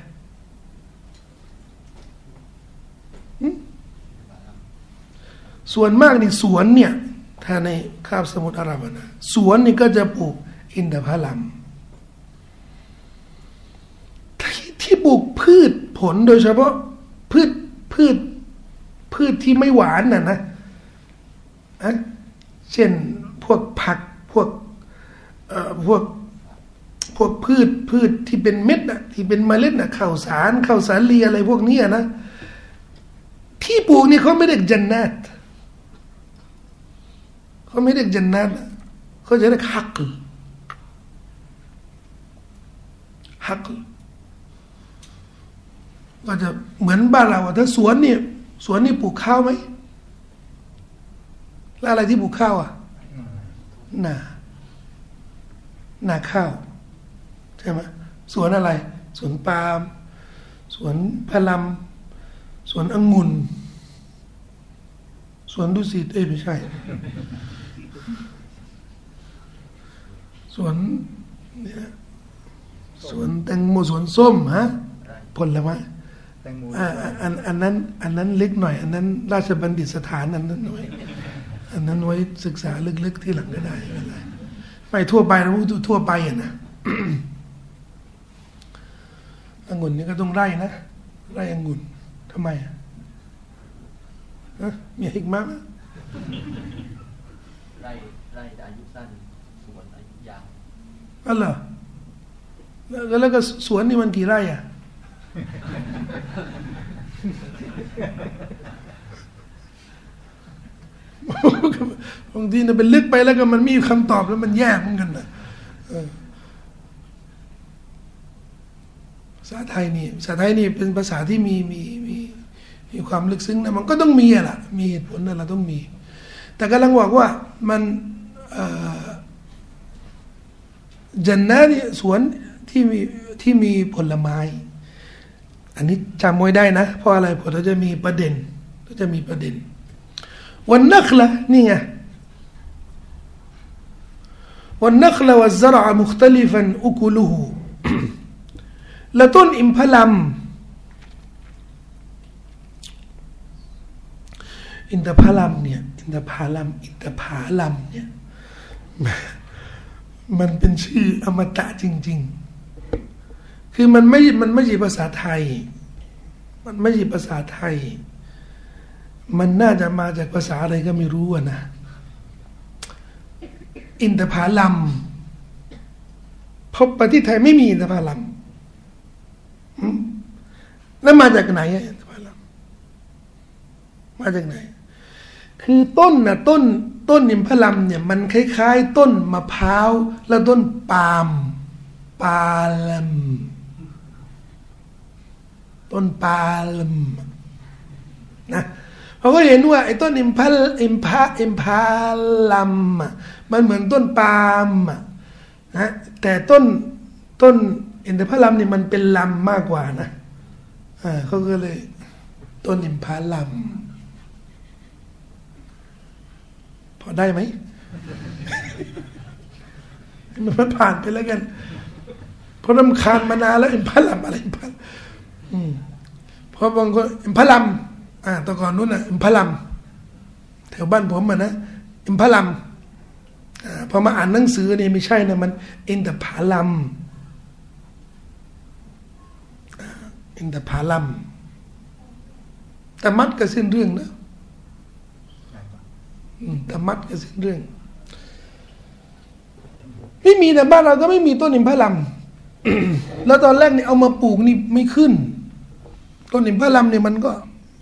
ส่วนมากนี่สวนเนี่ยถ้าในคาบสมุทรอาหรับนะสวนนี่ก็จะปลูกอินทผลัมที่ที่ปลูกพืชผลโดยเฉพาะพืชพืชพืชที่ไม่หวานน่ะนะอะเช่นพวกผักพวกเอ่อพวกพวกพืชพืชที่เป็นเม็ดน่ะที่เป็นเมล็ดน่ะข้าวสารข้าวสาลีอะไรพวกนี้นะที่ปลูกนี่เขาไม่เรียกจันนัตเขาไม่เรียกจันนัตเขาจะเรียกฮักลฮักลก็จะเหมือนบ้านเราถ้าสวนเนี่ยสวนนี่ปลูกข้าวไหมแล้วอะไรที่ปลูกข้าวอ่ะนานาข้าวใช่ไหมสวนอะไรสวนปาล์มสวนพะลัมสวนองุ่นสวนดุสิตเอ้ยไม่ใช่สวนเนี่ยสวนแตงโมสวนส้มฮะผลไม้อ่าอันอันนั้นอันนั้นเล็กหน่อยอันนั้นราชบัณฑิตสถานอันนั้นน้อยอันนั้นไว้ศึกษาลึกๆที่หลังก็ได้ไม่เป็นไรไม่ทั่วไปเราทั่วไปอ่ะนะองุ่นนี่ก็ต้องไร่นะไร่องุ่นทำไมอ่ะมีฮิกมะไร่ไร่อายุสั้นสวนอายุยาวอ๋อเหรอแล้วแล้วก็สวนนี่มันกี่ไร่อ่ะบางทีเนี่ยเป็นลึกไปแล้วก็มันมีคำตอบแล้วมันแยกเหมือนกันนะภาษาไทยนี่ภาษาไทยนี่เป็นภาษาที่มีมีมีมีความลึกซึ้งนะมันก็ต้องมีอะล่ะมีเหตุผลนั่นแหละต้องมีแต่กำลังบอกว่ามันจันนะเนี่ยสวนที่มีที่มีผลไม้อันนี้จำไว้ได้นะเพราะอะไรเพราะเราจะมีประเด็นเราจะมีประเด็นวันนักละนี่ไงวันนักละวัซรอมุคตลิฟันอุกุลูฮูและต้นอิมพลัมอินทผลัมเนี่ยอินทผลัมอินทผลัมเนี่ยมันเป็นชื่ออมตะจริงๆคือมันไม่มันไม่ใช่ภาษาไทยมันไม่ใช่ภาษาไทยมันน่าจะมาจากภาษาอะไรก็ไม่รู้นะอินทผลัมเพราะประเทศไทยไม่มีอินทผลัมแล้วมาจากไหนอินทผลัมมาจากไหนคือต้นนะต้นต้นอินทผลัมเนี่ยมันคล้ายๆต้นมะพร้าวและต้นปาล์มปาล์มต้นปาล์มนะเขาก็เห็นว่าไอ้ต้นอิมพาอิมพาอิมพาลัมมันเหมือนต้นปาล์มนะแต่ต้นต้นอินทผลัมเนี่ยมันเป็นลำมากกว่านะอ่าเขาก็เลยต้นอินทผลัมพอได้ไหม มันผ่านไปแล้วกันเพราะรำคาญมานานแล้วอินทผลัมอะไรอินทผลัมอืมเพราะบางคนอินทผลัมอ่าตะก่อนนู้นน่ะอินทผลัมแถวบ้านผมอ่ะนะอินทผลัมอ่าพอมาอ่านหนังสือนี่ไม่ใช่นะมันอินทผลัมอินทผลัมแต่มัดก็สิ้นเรื่องนะแต่มัดก็สิ้นเรื่องไม่มีแต่บ้านเราก็ไม่มีต้นอินทผลัม แล้วตอนแรกเนี่ยเอามาปลูกนี่ไม่ขึ้นต้นอินทผลัมเนี่ยมันก็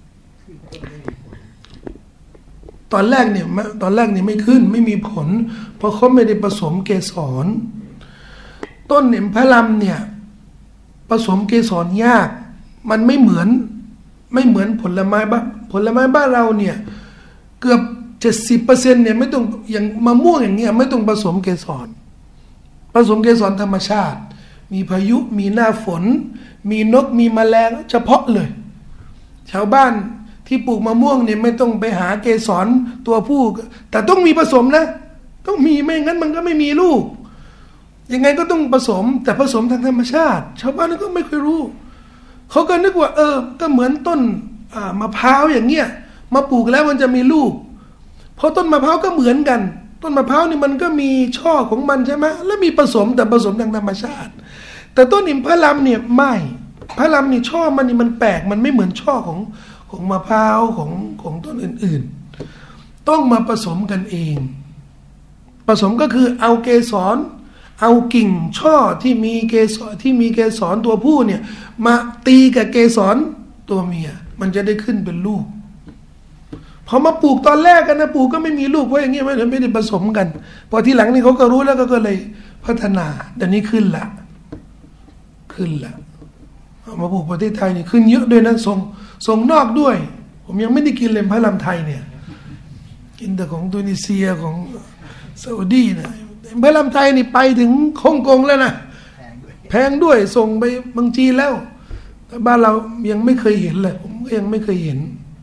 ตอนแรกเนี่ยตอนแรกเนี่ยไม่ขึ้นไม่มีผลเพราะเขาไม่ได้ผสมเกสรต้นอินทผลัมเนี่ยผสมเกสรยากมันไม่เหมือนไม่เหมือนผลไม้บ้านผลไม้บ้านเราเนี่ยเกือบเจ็ดสิบเปอร์เซ็นต์เนี่ยไม่ต้องอย่างมะม่วงอย่างเงี้ยไม่ต้องผสมเกสรผสมเกสรธรรมชาติมีพายุมีหน้าฝนมีนกมีแมลงเฉพาะเลยชาวบ้านที่ปลูกมะม่วงเนี่ยไม่ต้องไปหาเกสรตัวผู้แต่ต้องมีผสมนะต้องมีไม่งั้นมันก็ไม่มีลูกยังไงก็ต้องผสมแต่ผสมทางธรรมชาติชาวบ้านก็ไม่เคยรู้เขาก็นึกว่าเออก็เหมือนต้นมะพร้าวอย่างเงี้ยมาปลูกแล้วมันจะมีลูกเพราะต้นมะพร้าวก็เหมือนกันต้นมะพร้าวนี่มันก็มีช่อของมันใช่ไหมแล้วมีผสมแต่ผสมทางธรรมชาติแต่ต้นอินทผลัมเนี่ยไม่ผลัมนี่ช่อมันนี่มันแปลกมันไม่เหมือนช่อของของมะพร้าวของของต้นอื่นๆต้องมาผสมกันเองผสมก็คือเอาเกสรเอากิ่งช่อที่มีเกสรที่มีเกสรตัวผู้เนี่ยมาตีกับเกสรตัวเมียมันจะได้ขึ้นเป็นลูกพอมาปลูกตอนแรกกันนะปลูกก็ไม่มีลูกเพราะอย่างเงี้ยไม่ไม่ได้ผสมกันพอทีหลังนี่เขาก็รู้แล้วก็เลยพัฒนาแต่นี้ขึ้นละขึ้นละเอามาปลูกประเทศไทยนี่ขึ้นเยอะด้วยนะส่งส่งนอกด้วยผมยังไม่ได้กินเลยพระลำไทยเนี่ยกินแต่ของตุนิเซียของซาอุดีนะพระลำไทยนี่ไปถึงฮ่องกงแล้วนะแพงด้วยส่งไปเมืองจีนแล้วแต่บ้านเรายังไม่เคยเห็นเลยผมก็ยังไม่เคยเห็น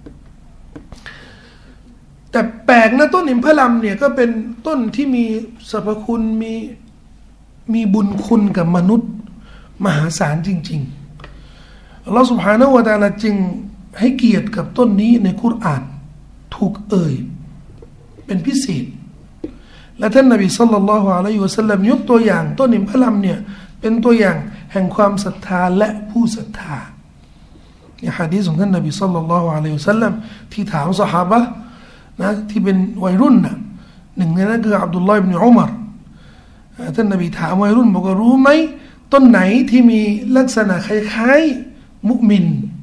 แต่แปลกนะต้นอินทผลัมเนี่ยก็เป็นต้นที่มีสรรพคุณมีมีบุญคุณกับมนุษย์มหาศาลจริงๆอัลลอฮฺ سبحانه และ تعالى จึงให้เกียรติกับต้นนี้ในกุรอานถูกเอ่ยเป็นพิเศษและท่านนบีศ็อลลัลลอฮุอะลัยฮิวะซัลลัมยกตัวอย่างต้นอินทผลัมเนี่ยเป็นตัวอย่างแห่งความศรัทธาและผู้ศรัทธาในหะดีษของท่านนบีศ็อลลัลลอฮุอะลัยฮิวะซัลลัมที่ถามซอฮาบะห์นะที่เป็นวัยรุ่นนะหนึ่งในนั้นคืออับดุลลอฮ์อิบนุอุมัรท่านนบีถามวัยรุ่นบอกว่ารู้ไหมต้นไหนที่มีลักษณะคล้ายๆมุมิน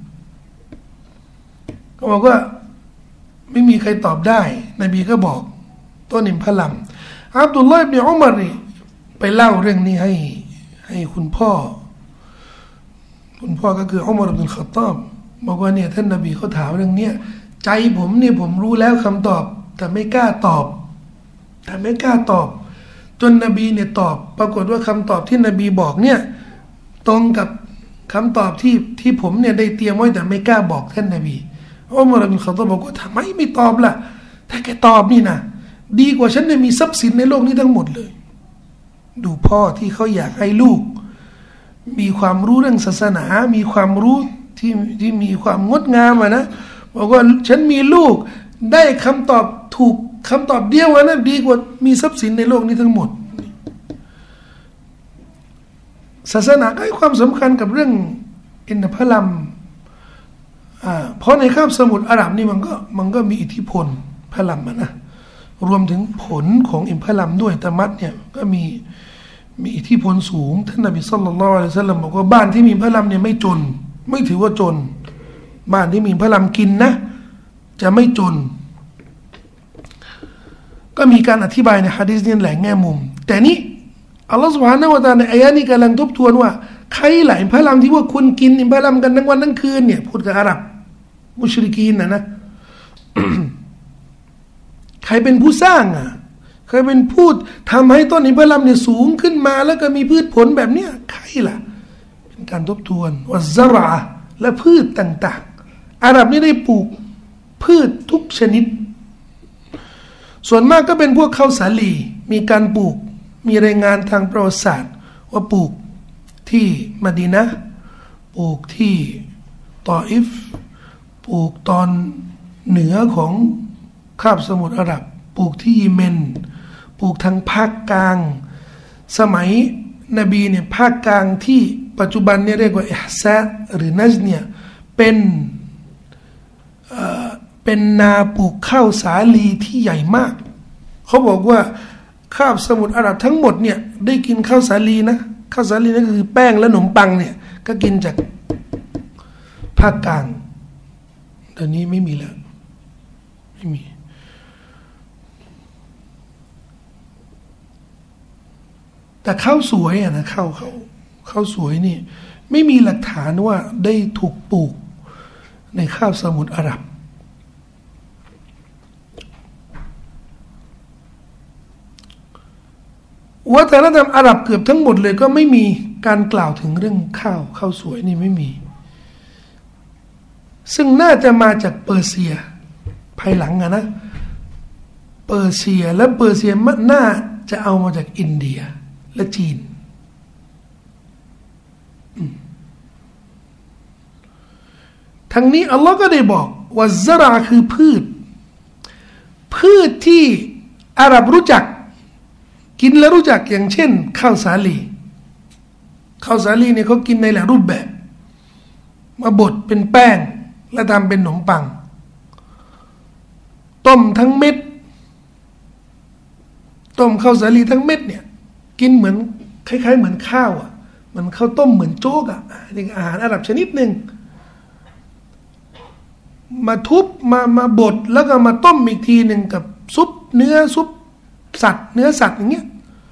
ก็บอกว่าไม่มีใครตอบได้นบีก็บอกต้นอินทผลัมอับดุลลอฮ์อิบนุอุมัรนี่ไปเล่าเรื่องนี้ให้ให้คุณพ่อคุณพ่อก็คืออุมัร อิบนุล ค็อฏฏอบบอกว่าเนี่ยท่านนบีเขาถามเรื่องเนี้ยใจผมเนี่ยผมรู้แล้วคำตอบแต่ไม่กล้าตอบแต่ไม่กล้าตอบจนนบีเนี่ยตอบปรากฏว่าคำตอบที่นบีบอกเนี่ยตรงกับคำตอบที่ที่ผมเนี่ยได้เตรียมไว้แต่ไม่กล้าบอกท่านนบีอุมัร อิบนุล ค็อฏฏอบบอกว่าทำไมไม่ตอบล่ะถ้าแกตอบนี่นะดีกว่าฉันเนี่ยมีทรัพย์สินในโลกนี้ทั้งหมดเลยดูพ่อที่เขาอยากให้ลูกมีความรู้เรื่องศาสนามีความรู้ที่ที่มีความงดงามอ่ะนะบอกว่าฉันมีลูกได้คำตอบถูกคำตอบเดียวกันนะดีกว่ามีทรัพย์สินในโลกนี้ทั้งหมดศาสนาให้ความสำคัญกับเรื่องอินทผลัมอ่าเพราะในคาบสมุทรอาหรับนี่มันก็มันก็มีอิทธิพลผลัมนะรวมถึงผลของอินทผลัมด้วยตะมัดเนี่ยก็มีมีอิทธิพลสูงท่านนบีศ็อลลัลลอฮุอะลัยฮิวะซัลลัมบอกว่าบ้านที่มีผลัมเนี่ยไม่จนไม่ถือว่าจนบ้านที่มีผลัมกินนะจะไม่จนก็มีการอธิบายในหะดีษนี้หลายแง่มุมแต่นี้อัลลอฮฺซุบฮานะฮูวะตะอาลาในอายะนี้กำลังทบทวนว่าใครหลายผลัมที่ว่าคุณกินอินทผลัมกันทั้งวันทั้งคืนเนี่ยพูดกับอาหรับมุชริกีนนะนะ ใครเป็นผู้สร้างอ่ะเคยเป็นพูดทำให้ต้นอิบลัมเนี่ยสูงขึ้นมาแล้วก็มีพืชผลแบบเนี้ยใครล่ะเป็นการทบทวนว่าซะราและพืชต่างๆอาหรับนี่ได้ปลูกพืชทุกชนิดส่วนมากก็เป็นพวกข้าวสาลีมีการปลูกมีรายงานทางประวัติศาสตร์ว่าปลูกที่มะดีนะห์ปลูกที่ตออิฟปลูกตอนเหนือของคาบสมุทรอาหรับปลูกที่เยเมนปลูกทางภาคกลางสมัยนบีเนี่ยภาคกลางที่ปัจจุบันเนี่ยเรียกว่าอิฮซาหรือนัจเนี่ยเป็นเอ่อเป็นนาปลูกข้าวสาลีที่ใหญ่มากเขาบอกว่าคาบสมุทรอาหรับทั้งหมดเนี่ยได้กินข้าวสาลีนะข้าวสาลีนั่นคือแป้งและขนมปังเนี่ยก็กินจากภาคกลางตอนนี้ไม่มีแล้วไม่มีแต่ข้าวสวยอะนะข้าวข้าวข้าวสวยนี่ไม่มีหลักฐานว่าได้ถูกปลูกในคาบสมุทรอาหรับวัฒนธรรมอาหรับเกือบทั้งหมดเลยก็ไม่มีการกล่าวถึงเรื่องข้าวข้าวสวยนี่ไม่มีซึ่งน่าจะมาจากเปอร์เซียภายหลังอะนะเปอร์เซียและเปอร์เซียน่าจะเอามาจากอินเดียและจีนทั้งนี้อัลลอฮ์ก็ได้บอกว่าซะราคือพืชพืชที่อาหรับรู้จักกินแล้วรู้จักอย่างเช่นข้าวสาลีข้าวสาลีเนี่ยเขากินในหลายรูปแบบมาบดเป็นแป้งแล้วทำเป็นขนมปังต้มทั้งเม็ดต้มข้าวสาลีทั้งเม็ดเนี่ยกินเหมือนคล้ายๆเหมือนข้าวอ่ะเหมือนข้าวต้มเหมือนโจ๊กอ่ะนี่อาหารอาหรับชนิดหนึ่งมาทุบมามาบดแล้วก็มาต้มอีกทีหนึ่งกับซุปเนื้อซุปสัตว์เนื้อสัตว์อย่างเงี้ย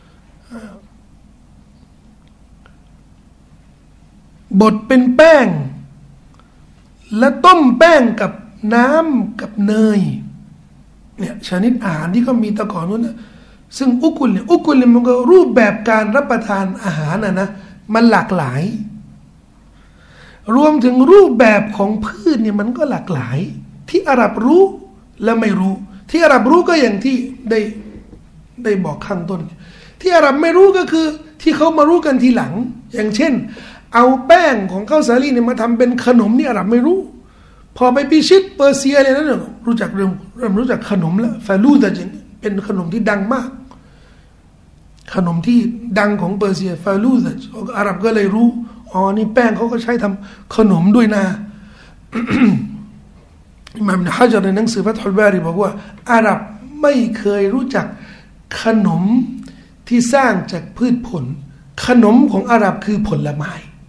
บดเป็นแป้งและต้มแป้งกับน้ำกับเนยเนี่ยชนิดอาหารที่เขามีตะก่อนนู้นนะซึ่งอุกุลเนี่ยอุกุลเนี่ยมันก็รูปแบบการรับประทานอาหารนะนะมันหลากหลายรวมถึงรูปแบบของพืชเนี่ยมันก็หลากหลายที่อาหรับรู้และไม่รู้ที่อาหรับรู้ก็อย่างที่ได้ได้บอกข้างต้นที่อาหรับไม่รู้ก็คือที่เขามารู้กันทีหลังอย่างเช่นเอาแป้งของข้าวสาลีเนี่ยมาทำเป็นขนมนี่อาหรับไม่รู้พอไปพิชิตเปอร์เซียเนี่ยนั่นรู้จักเริ่มเริ่มรู้จักขนมแล้วฟาลูดะจริงเป็นขนมที่ดังมากขนมที่ดังของเปอร์เซียฟาลูดะอาหรับก็เลยรู้อ๋อนี่แป้งเขาก็ใช้ทำขนมด้วยนะ อิหม่ามอิบนุฮะญัรในหนังสือฟัตฮุลบารีบอกว่าอาหรับไม่เคยรู้จักขนมที่สร้างจากพืชผลขนมของอาหรับคือผลไม้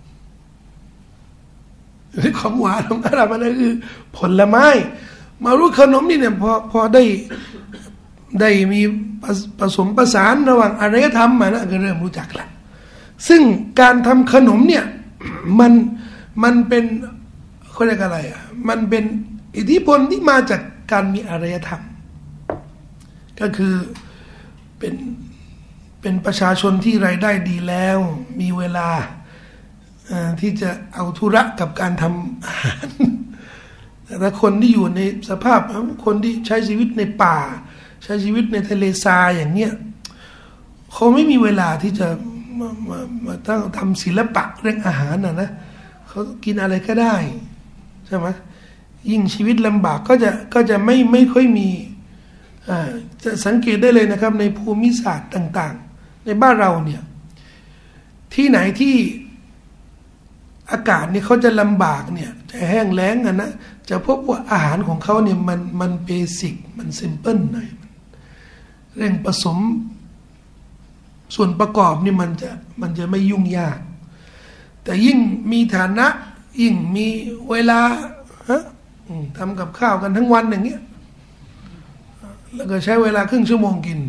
ของหวานของอาหรับมันคือผลไม้มารู้ขนมนี่เนี่ยพอพอได้ได้มีผสมประสานระหว่างอารยธรรมมานะก็เริ่มรู้จักละซึ่งการทำขนมเนี่ยมันมันเป็นเขาเรียกอะไรอ่ะมันเป็นอิทธิพลที่มาจากการมีอารยธรรมก็คือเป็นเป็นประชาชนที่รายได้ดีแล้วมีเวลาที่จะเอาธุระกับการทำอาหารแต่คนที่อยู่ในสภาพคนที่ใช้ชีวิตในป่าใช้ชีวิตในทะเลทรายอย่างเนี้ยเขาไม่มีเวลาที่จะมามามาตั้งทำศิลปะเรื่องอาหารนะนะเขากินอะไรก็ได้ใช่ไหมยิ่งชีวิตลำบากก็จะก็จะไม่ไม่ค่อยมีอ่าจะสังเกตได้เลยนะครับในภูมิศาสตร์ต่างๆในบ้านเราเนี่ยที่ไหนที่อากาศเนี่ยเขาจะลำบากเนี่ยจะแห้งแล้งอ่ะนะจะพบว่าอาหารของเขาเนี่ยมันมันเบสิกมันซิมเพิลหน่อยเรื่องผสมส่วนประกอบนี่มันจะมันจะไม่ยุ่งยากแต่ยิ่งมีฐานะยิ่งมีเวลาฮะทำกับข้าวกันทั้งวันอย่างเงี้ยแล้วก็ใช้เวลาครึ่งชั่วโมงกิน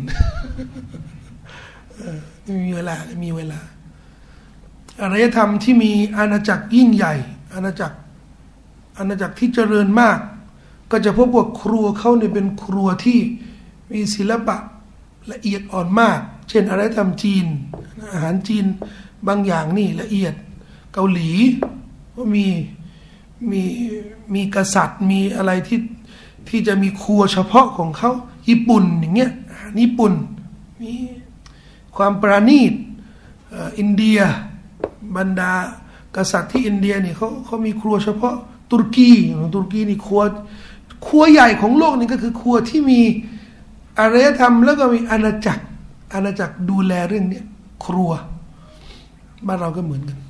มีเวลามีเวลาอารยธรรมที่มีอาณาจักรยิ่งใหญ่อาณาจักรอาณาจักรที่เจริญมากก็จะพบว่าครัวเขาเนี่ยเป็นครัวที่มีศิลปะละเอียดอ่อนมากเช่นอะไรทำจีนอาหารจีนบางอย่างนี่ละเอียดเกาหลีก็มีมีมีกษัตริย์มีอะไรที่ที่จะมีครัวเฉพาะของเขาญี่ปุ่นอย่างเงี้ยอาหารญี่ปุ่นมีความประณีตอินเดียบรรดากษัตริย์ที่อินเดียนี่เขาเขามีครัวเฉพาะตุรกีตุรกีนี่ครัวครัวใหญ่ของโลกนี่ก็คือครัวที่มีอารยธรรมแล้วก็มีอาณาจักรอาณาจักรดูแลเรื่องนี้ครัวบ้านเราก็เหมือนกัน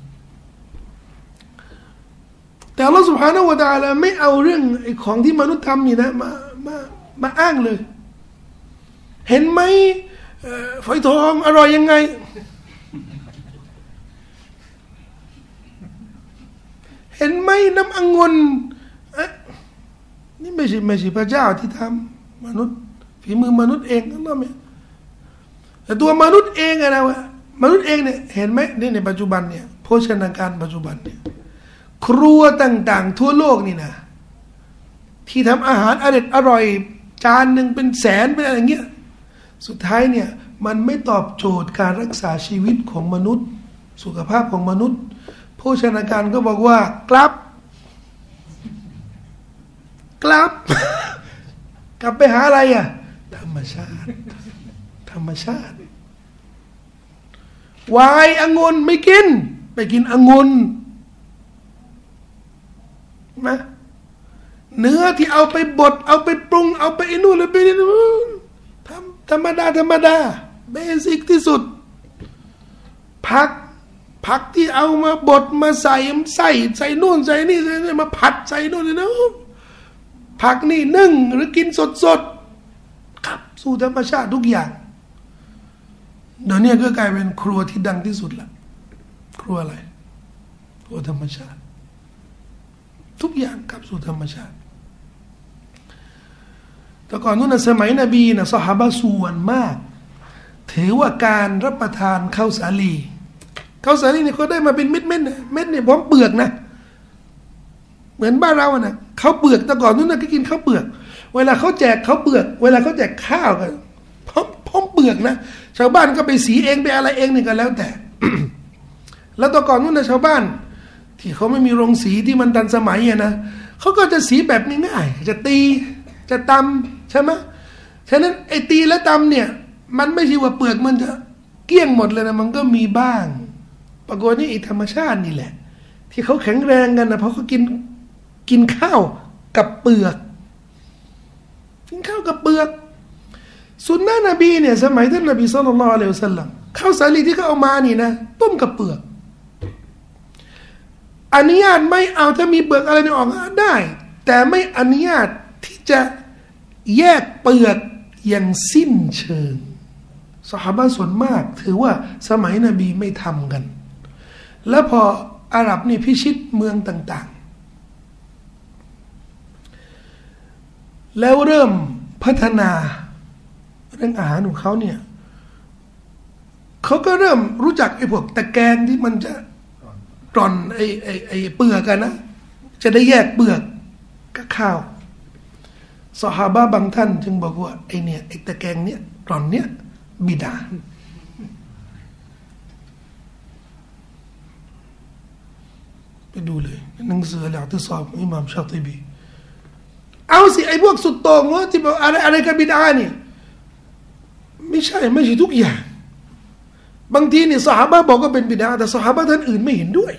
แต่อัลลอฮฺ سبحانه และ تعالى ไม่เอาเรื่องไอ้ของที่มนุษย์ทำนี่นะมามามาอ้างเลยเห็นไหมฝอยทองอร่อยยังไงเห็นไหมน้ำองุ่นนี่ไม่ใช่ไม่ใช่พระเจ้าที่ทำมนุษย์ฝีมือมนุษย์เองนั่นแหละแต่ตัวมนุษย์เองอะนะวะมนุษย์เองเนี่ยเห็นไหมนี่ในปัจจุบันเนี่ยโภชนาการปัจจุบันเนี่ยครัวต่างๆทั่วโลกนี่นะที่ทำอาหารอร่อยอร่อยจานหนึ่งเป็นแสนเป็นอะไรเงี้ยสุดท้ายเนี่ยมันไม่ตอบโจทย์การรักษาชีวิตของมนุษย์สุขภาพของมนุษย์โภชนาการก็บอกว่ากลับกลับ กลับไปหาอะไรอ่ะธรรมชาติธรรมชาติวายองุ่นไม่กินไปกินองุ่นนะเนื้อที่เอาไปบดเอาไปปรุงเอาไปนู่นแล้วไปนี่ทำธรรมดาธรรมดาเบสิกที่สุดผักผักที่เอามาบดมาใส่ใส่ใส่นู่นใส่นี่ใส่นี่มาผัดใส่นู่นนี่นะผักนี่นึ่งหรือกินสดสดครับสู่ธรรมชาติทุกอย่างเดี๋ยวนี้ก็กลายเป็นครัวที่ดังที่สุดละครัวอะไรครัวธรรมชาติทุกอย่างกลับสู่ธรรมชาติแต่ก่อนนู้นนะสมัยนบีนะซอฮาบะห์ส่วนมากถือว่าการรับประทานข้าวสาลีข้าวสาลีเนี่ยเขาได้มาเป็นเม็ดเม็ดนะเม็ดเนี่ยพร้อมเปลือกนะเหมือนบ้านเรานะข้าวเปลือกแต่ก่อนนู้นนะก็กินข้าวเปลือกเวลาเขาแจกข้าวเปลือกเวลาเขาแจกข้าวกันพร้อมพร้อมเปลือกนะชาวบ้านก็ไปสีเองไปอะไรเองนี่ก็แล้วแต่ แล้วแต่ก่อนนู้นนะชาวบ้านที่เขาไม่มีโรงสีที่มันทันสมัยอะนะเขาก็จะสีแบบง่ายๆจะตีจะตำใช่ไหมฉะนั้นไอ้ตีและตำเนี่ยมันไม่ใช่ว่าเปลือกมันจะเกลี้ยงหมดเลยนะมันก็มีบ้างปรากฏนี่ไอ้ธรรมชาตินี่แหละที่เขาแข็งแรงกันนะเพราะเขากินกินข้าวกับเปลือกกินข้าวกับเปลือกสุนนะนบีเนี่ยสมัยท่านนบีศ็อลลัลลอฮุอะลัยฮิวะซัลลัมข้าวสาลีที่เขาเอามานี่นะต้มกับเปลือกอนุญาตไม่เอาถ้ามีเปลือกอะไรเนี่ยออกได้แต่ไม่อนุญาตที่จะแยกเปลือกอย่างสิ้นเชิงซอฮาบะห์ส่วนมากถือว่าสมัยนบีไม่ทำกันแล้วพออาหรับนี่พิชิตเมืองต่างๆแล้วเริ่มพัฒนาเรื่องอาหารของเขาเนี่ยเขาก็เริ่มรู้จักไอ้พวกตะแกรงที่มันจะกร่อนไอ้ไอ้ไอ้เปลือกกันนะจะได้แยกเปลือกกับข้าวซอฮาบะห์บางท่านจึงบอกว่าไอ้เนี่ยไอ้ตะแกรงเนี่ยกร่อนเนี่ยบิดาไปดูเลยหนังสืออัลอิติซอมอิหม่ามชาติบีเอาสิไอ้พวกสุดโต่งว่าที่บอกอะไรอะไรกับบิดานี่ไม่ใช่ไม่ใช่ทุกอย่างบางทีเนี่ยซอฮาบะห์บอกว่าเป็นบิดาแต่ซอฮาบะห์ท่านอื่นไม่เห็นด้วย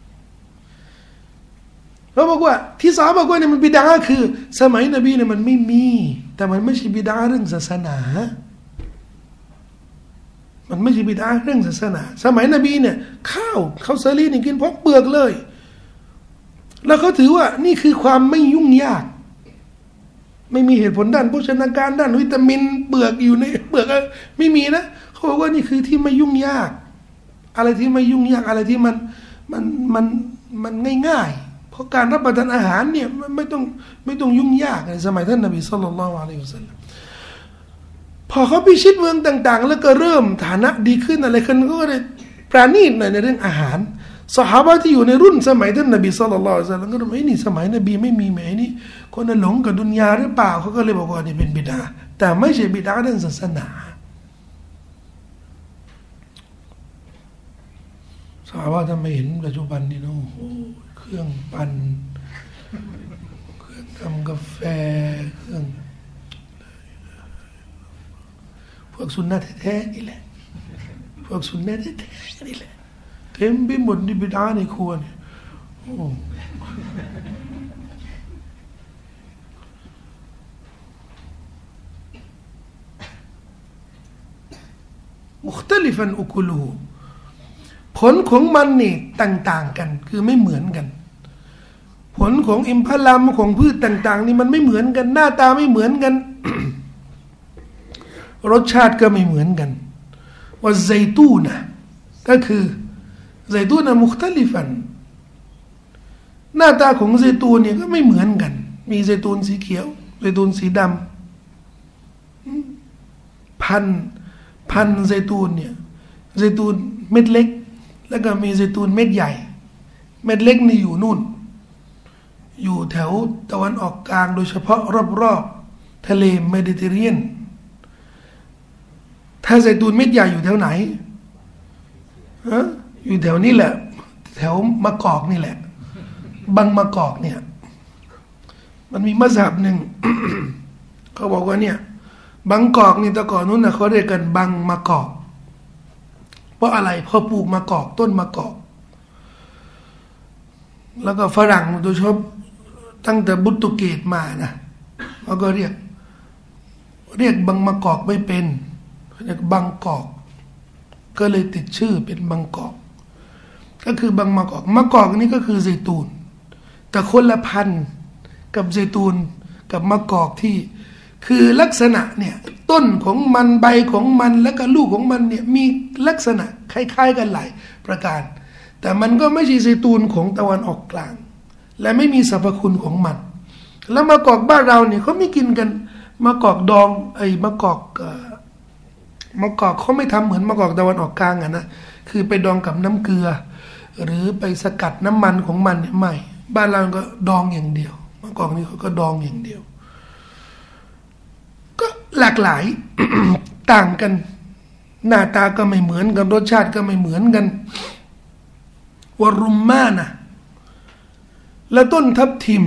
เราบอกว่าที่ซอฮาบะห์บอกว่าเนี่ยมันบิดาคือสมัยนบีเนี่ยมันไม่มีแต่มันไม่ใช่บิดาเรื่องศาสนามันไม่ใช่บิดาเรื่องศาสนาสมัยนบีเนี่ยข้าวข้าวสาลีนี่กินพร้อมเปลือกเลยแล้วเขาถือว่านี่คือความไม่ยุ่งยากไม่มีเหตุผลด้านโภชนาการด้านวิตามินเปลือกอยู่ในเปลือกไม่มีนะเขาบอกว่านี่คือที่ไม่ยุ่งยากอะไรที่ไม่ยุ่งยากอะไรที่มันมันมันมันง่ายๆเพราะการรับประทานอาหารเนี่ยไม่ต้องไม่ต้องยุ่งยากในสมัยท่านนบีศ็อลลัลลอฮุอะลัยฮิวะซัลลัมพอเขาพิชิตเมืองต่างๆแล้วก็เริ่มฐานะดีขึ้นอะไรขึ้นก็เลยปราณีตในเรื่องอาหารซอฮาบะห์ที่อยู่ในรุ่นสมัยท่านนบีศ็อลลัลลอฮุอะลัยฮิวะซัลลัมก็บอกไอ้นี่สมัยนบีไม่มีแหมนี่คนหลงกับดุนยาหรือเปล่าเขาก็เลยบอกว่านี่เป็นบิดาแต่ไม่ใช่บิดาเรื่องศาสนาสาวว่าถ้าไม่เห็นปัจจุบันนี่เนาะเครื่องปั่นเครื่องทำกาแฟเครื่องพวกสุนนะแท้ๆนี่แหละพวกสุนนะแท้ๆนี่แหละเต็มไปหมดนี่บิดาในครัวเนี่ยมุคตลิฟันอุคุลูผลของมันนี่ต่างๆกันคือไม่เหมือนกันผลของอิมพาลัมของพืชต่างๆนี่มันไม่เหมือนกันหน้าตาไม่เหมือนกัน รสชาติก็ไม่เหมือนกันว่าไซตูนะก็คือไซตูนะมุคตลิฟันหน้าตาของไซตูนเนี่ยก็ไม่เหมือนกันมีไซตูนสีเขียวไซตูนสีดำพันพันไซตูนเนี่ยไซตูนเม็ดเล็กแล้วก็มีไซตูนเม็ดใหญ่เม็ดเล็กนี่อยู่นู่นอยู่แถวตะวันออกกลางโดยเฉพาะรอบๆทะเลเมดิเตอร์เรเนียนถ้าไซตูนเม็ดใหญ่อยู่แถวไหนฮะอยู่แถวนี้แหละแถวมะกอกนี่แหละบังมะกอกเนี่ยมันมีมัสยิดหนึ่ง เขาบอกว่าเนี่ยบังกอกนี่แต่ก่อนนู้นนะเขาเรียกกันบังมะกอกเพราะอะไรเพราะปลูกมะกอกต้นมะกอกแล้วก็ฝรั่งโดยเฉพาะตั้งแต่บุตตุเกตมานะเขาก็เรียกเรียกบังมะกอกไม่เป็นเรียกบังกอกก็เลยติดชื่อเป็นบังกอกก็คือบังมะกอกมะกอกนี่ก็คือไซตูนแต่คนละพันธุ์กับไซตูนกับมะกอกที่คือลักษณะเนี่ยต้นของมันใบของมันและก็ลูกของมันเนี่ยมีลักษณะคล้ายๆกันหลายประการแต่มันก็ไม่ใช่ไซตูนของตะวันออกกลางและไม่มีสรรพคุณของมันแล้วมะกอกบ้านเราเนี่ยเขาไม่กินกันมะกอกดองไอ้มะกอกมะกอกเขาไม่ทำเหมือนมะกอกตะวันออกกลางอะนะคือไปดองกับน้ำเกลือหรือไปสกัดน้ำมันของมันเนี่ยไม่บ้านเราก็ดองอย่างเดียวมะกอกนี่เขาก็ดองอย่างเดียวก็หลากหลาย ต่างกันหน้าตาก็ไม่เหมือนกันรสชาติก็ไม่เหมือนกันวารุมมานะและต้นทับทิม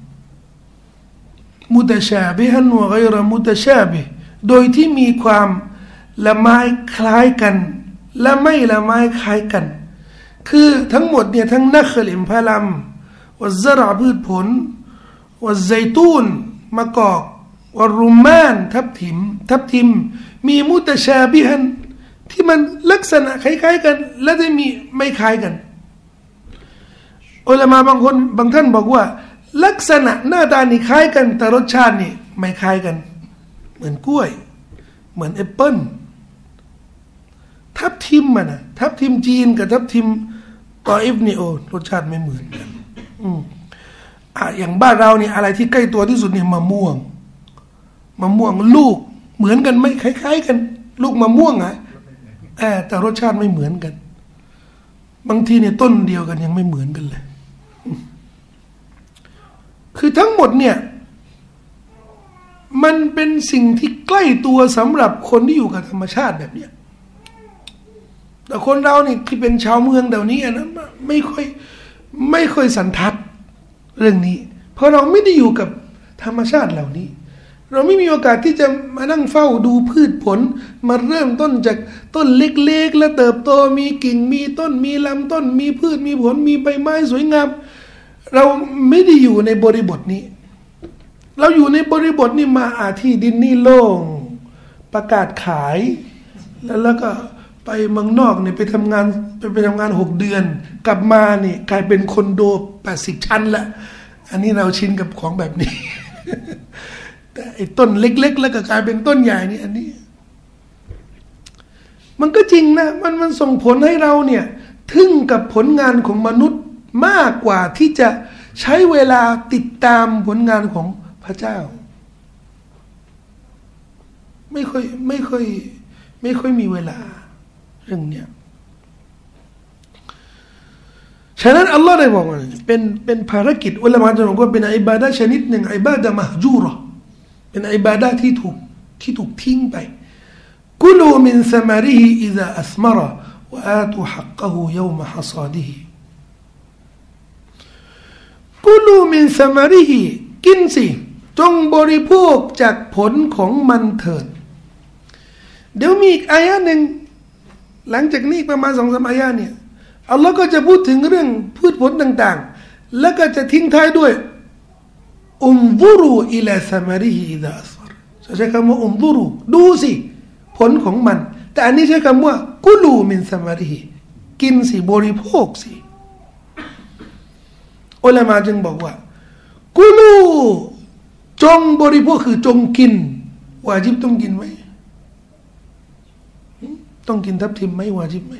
มุตชาบิฮันวะไกรมุตชาบิโดยที่มีความละไม้คล้ายกันและไม่ละไม้คล้ายกันคือทั้งหมดเนี่ยทั้งนักขลิมพาลัมวัซรอพืชผลวัไซตูนมะกอกวารุมมานทับทิมทับทิมมีมุตชาบิฮันที่มันลักษณะคล้ายๆกันและจะมีไม่คล้ายกันอุลามะบางคนบางท่านบอกว่าลักษณะหน้าตานี่คล้ายกันแต่รสชาตินี่ไม่คล้ายกันเหมือนกล้วยเหมือนแอปเปิ้ลทับทิมมันนะทับทิมจีนกับทับทิมตออิฟนี่โอรสชาติไม่เหมือนกันอืมอ่ะอย่างบ้านเราเนี่ยอะไรที่ใกล้ตัวที่สุดเนี่ยมะม่วงมะม่วงลูกเหมือนกันไหมคล้ายๆกันลูกมะม่วงอ่ะแต่รสชาติไม่เหมือนกันบางทีเนี่ยต้นเดียวกันยังไม่เหมือนกันเลยคือทั้งหมดเนี่ยมันเป็นสิ่งที่ใกล้ตัวสำหรับคนที่อยู่กับธรรมชาติแบบเนี้ยแต่คนเราเนี่ยที่เป็นชาวเมืองเดี๋ยวนี้นะไม่ค่อยไม่ค่อยสันทัดเรื่องนี้เพราะเราไม่ได้อยู่กับธรรมชาติเหล่านี้เราไม่มีโอกาสที่จะมานั่งเฝ้าดูพืชผลมาเริ่มต้นจากต้นเล็กๆแล้วเติบโตมีกิ่งมีต้นมีลำต้นมีพืชมีผลมีใบไม้สวยงามเราไม่ได้อยู่ในบริบทนี้เราอยู่ในบริบทนี้มาอาที่ดินนี่โล่งประกาศขายแล้วแล้วก็ไปเมืองนอกเนี่ยไปทำงานไปไปทำงานหกเดือนกลับมานี่กลายเป็นคอนโดแปดสิบชั้นละอันนี้เราชินกับของแบบนี้ แต่ไอ้ต้นเล็กๆแล้วก็กลายเป็นต้นใหญ่นี่อันนี้มันก็จริงนะมันมันส่งผลให้เราเนี่ยทึ่งกับผลงานของมนุษย์มากกว่าที่จะใช้เวลาติดตามผลงานของพระเจ้าไม่ค่อยไม่ค่อยไม่ค่อยมีเวลาเรื่องเนี้ยฉะนั้นอัลลอฮ์ได้บอกว่าเป็นเป็นภารกิจอุลามะจะบอกว่าเป็นอิบาดะห์ชนิดหนึ่งอิบาดะห์มะฮญูเราะห์เป็นอิบาดะห์ที่ถูกที่ถูกทิ้งไปกุลูมินซะมาริฮิอิซาอัสมะระวะอาตุฮักกะฮูยอมะฮะซาดิฮิกุลูมินซะมะริฮิกินสิจงบริโภคจากผลของมันเถิดเดี๋ยวมีอีกอายะหนึ่งหลังจากนี้ประมาณสองสามอายะเนี่ยอัลลอฮ์ก็จะพูดถึงเรื่องพืชผลต่างๆแล้วก็จะทิ้งท้ายด้วยอุนซุรูอิลาซะมะริฮิอิซาอัศรใช้คำว่าอุนซุรูดูสิผลของมันแต่อันนี้ใช้คำว่ากุลูมินซะมะริฮิกินสิบริโภคสิอุลามะจึงบอกว่ากุลูจงบริโภคคือจงกินวาญิบต้องกินไหมต้องกินทับทิมไหมวาญิบไหม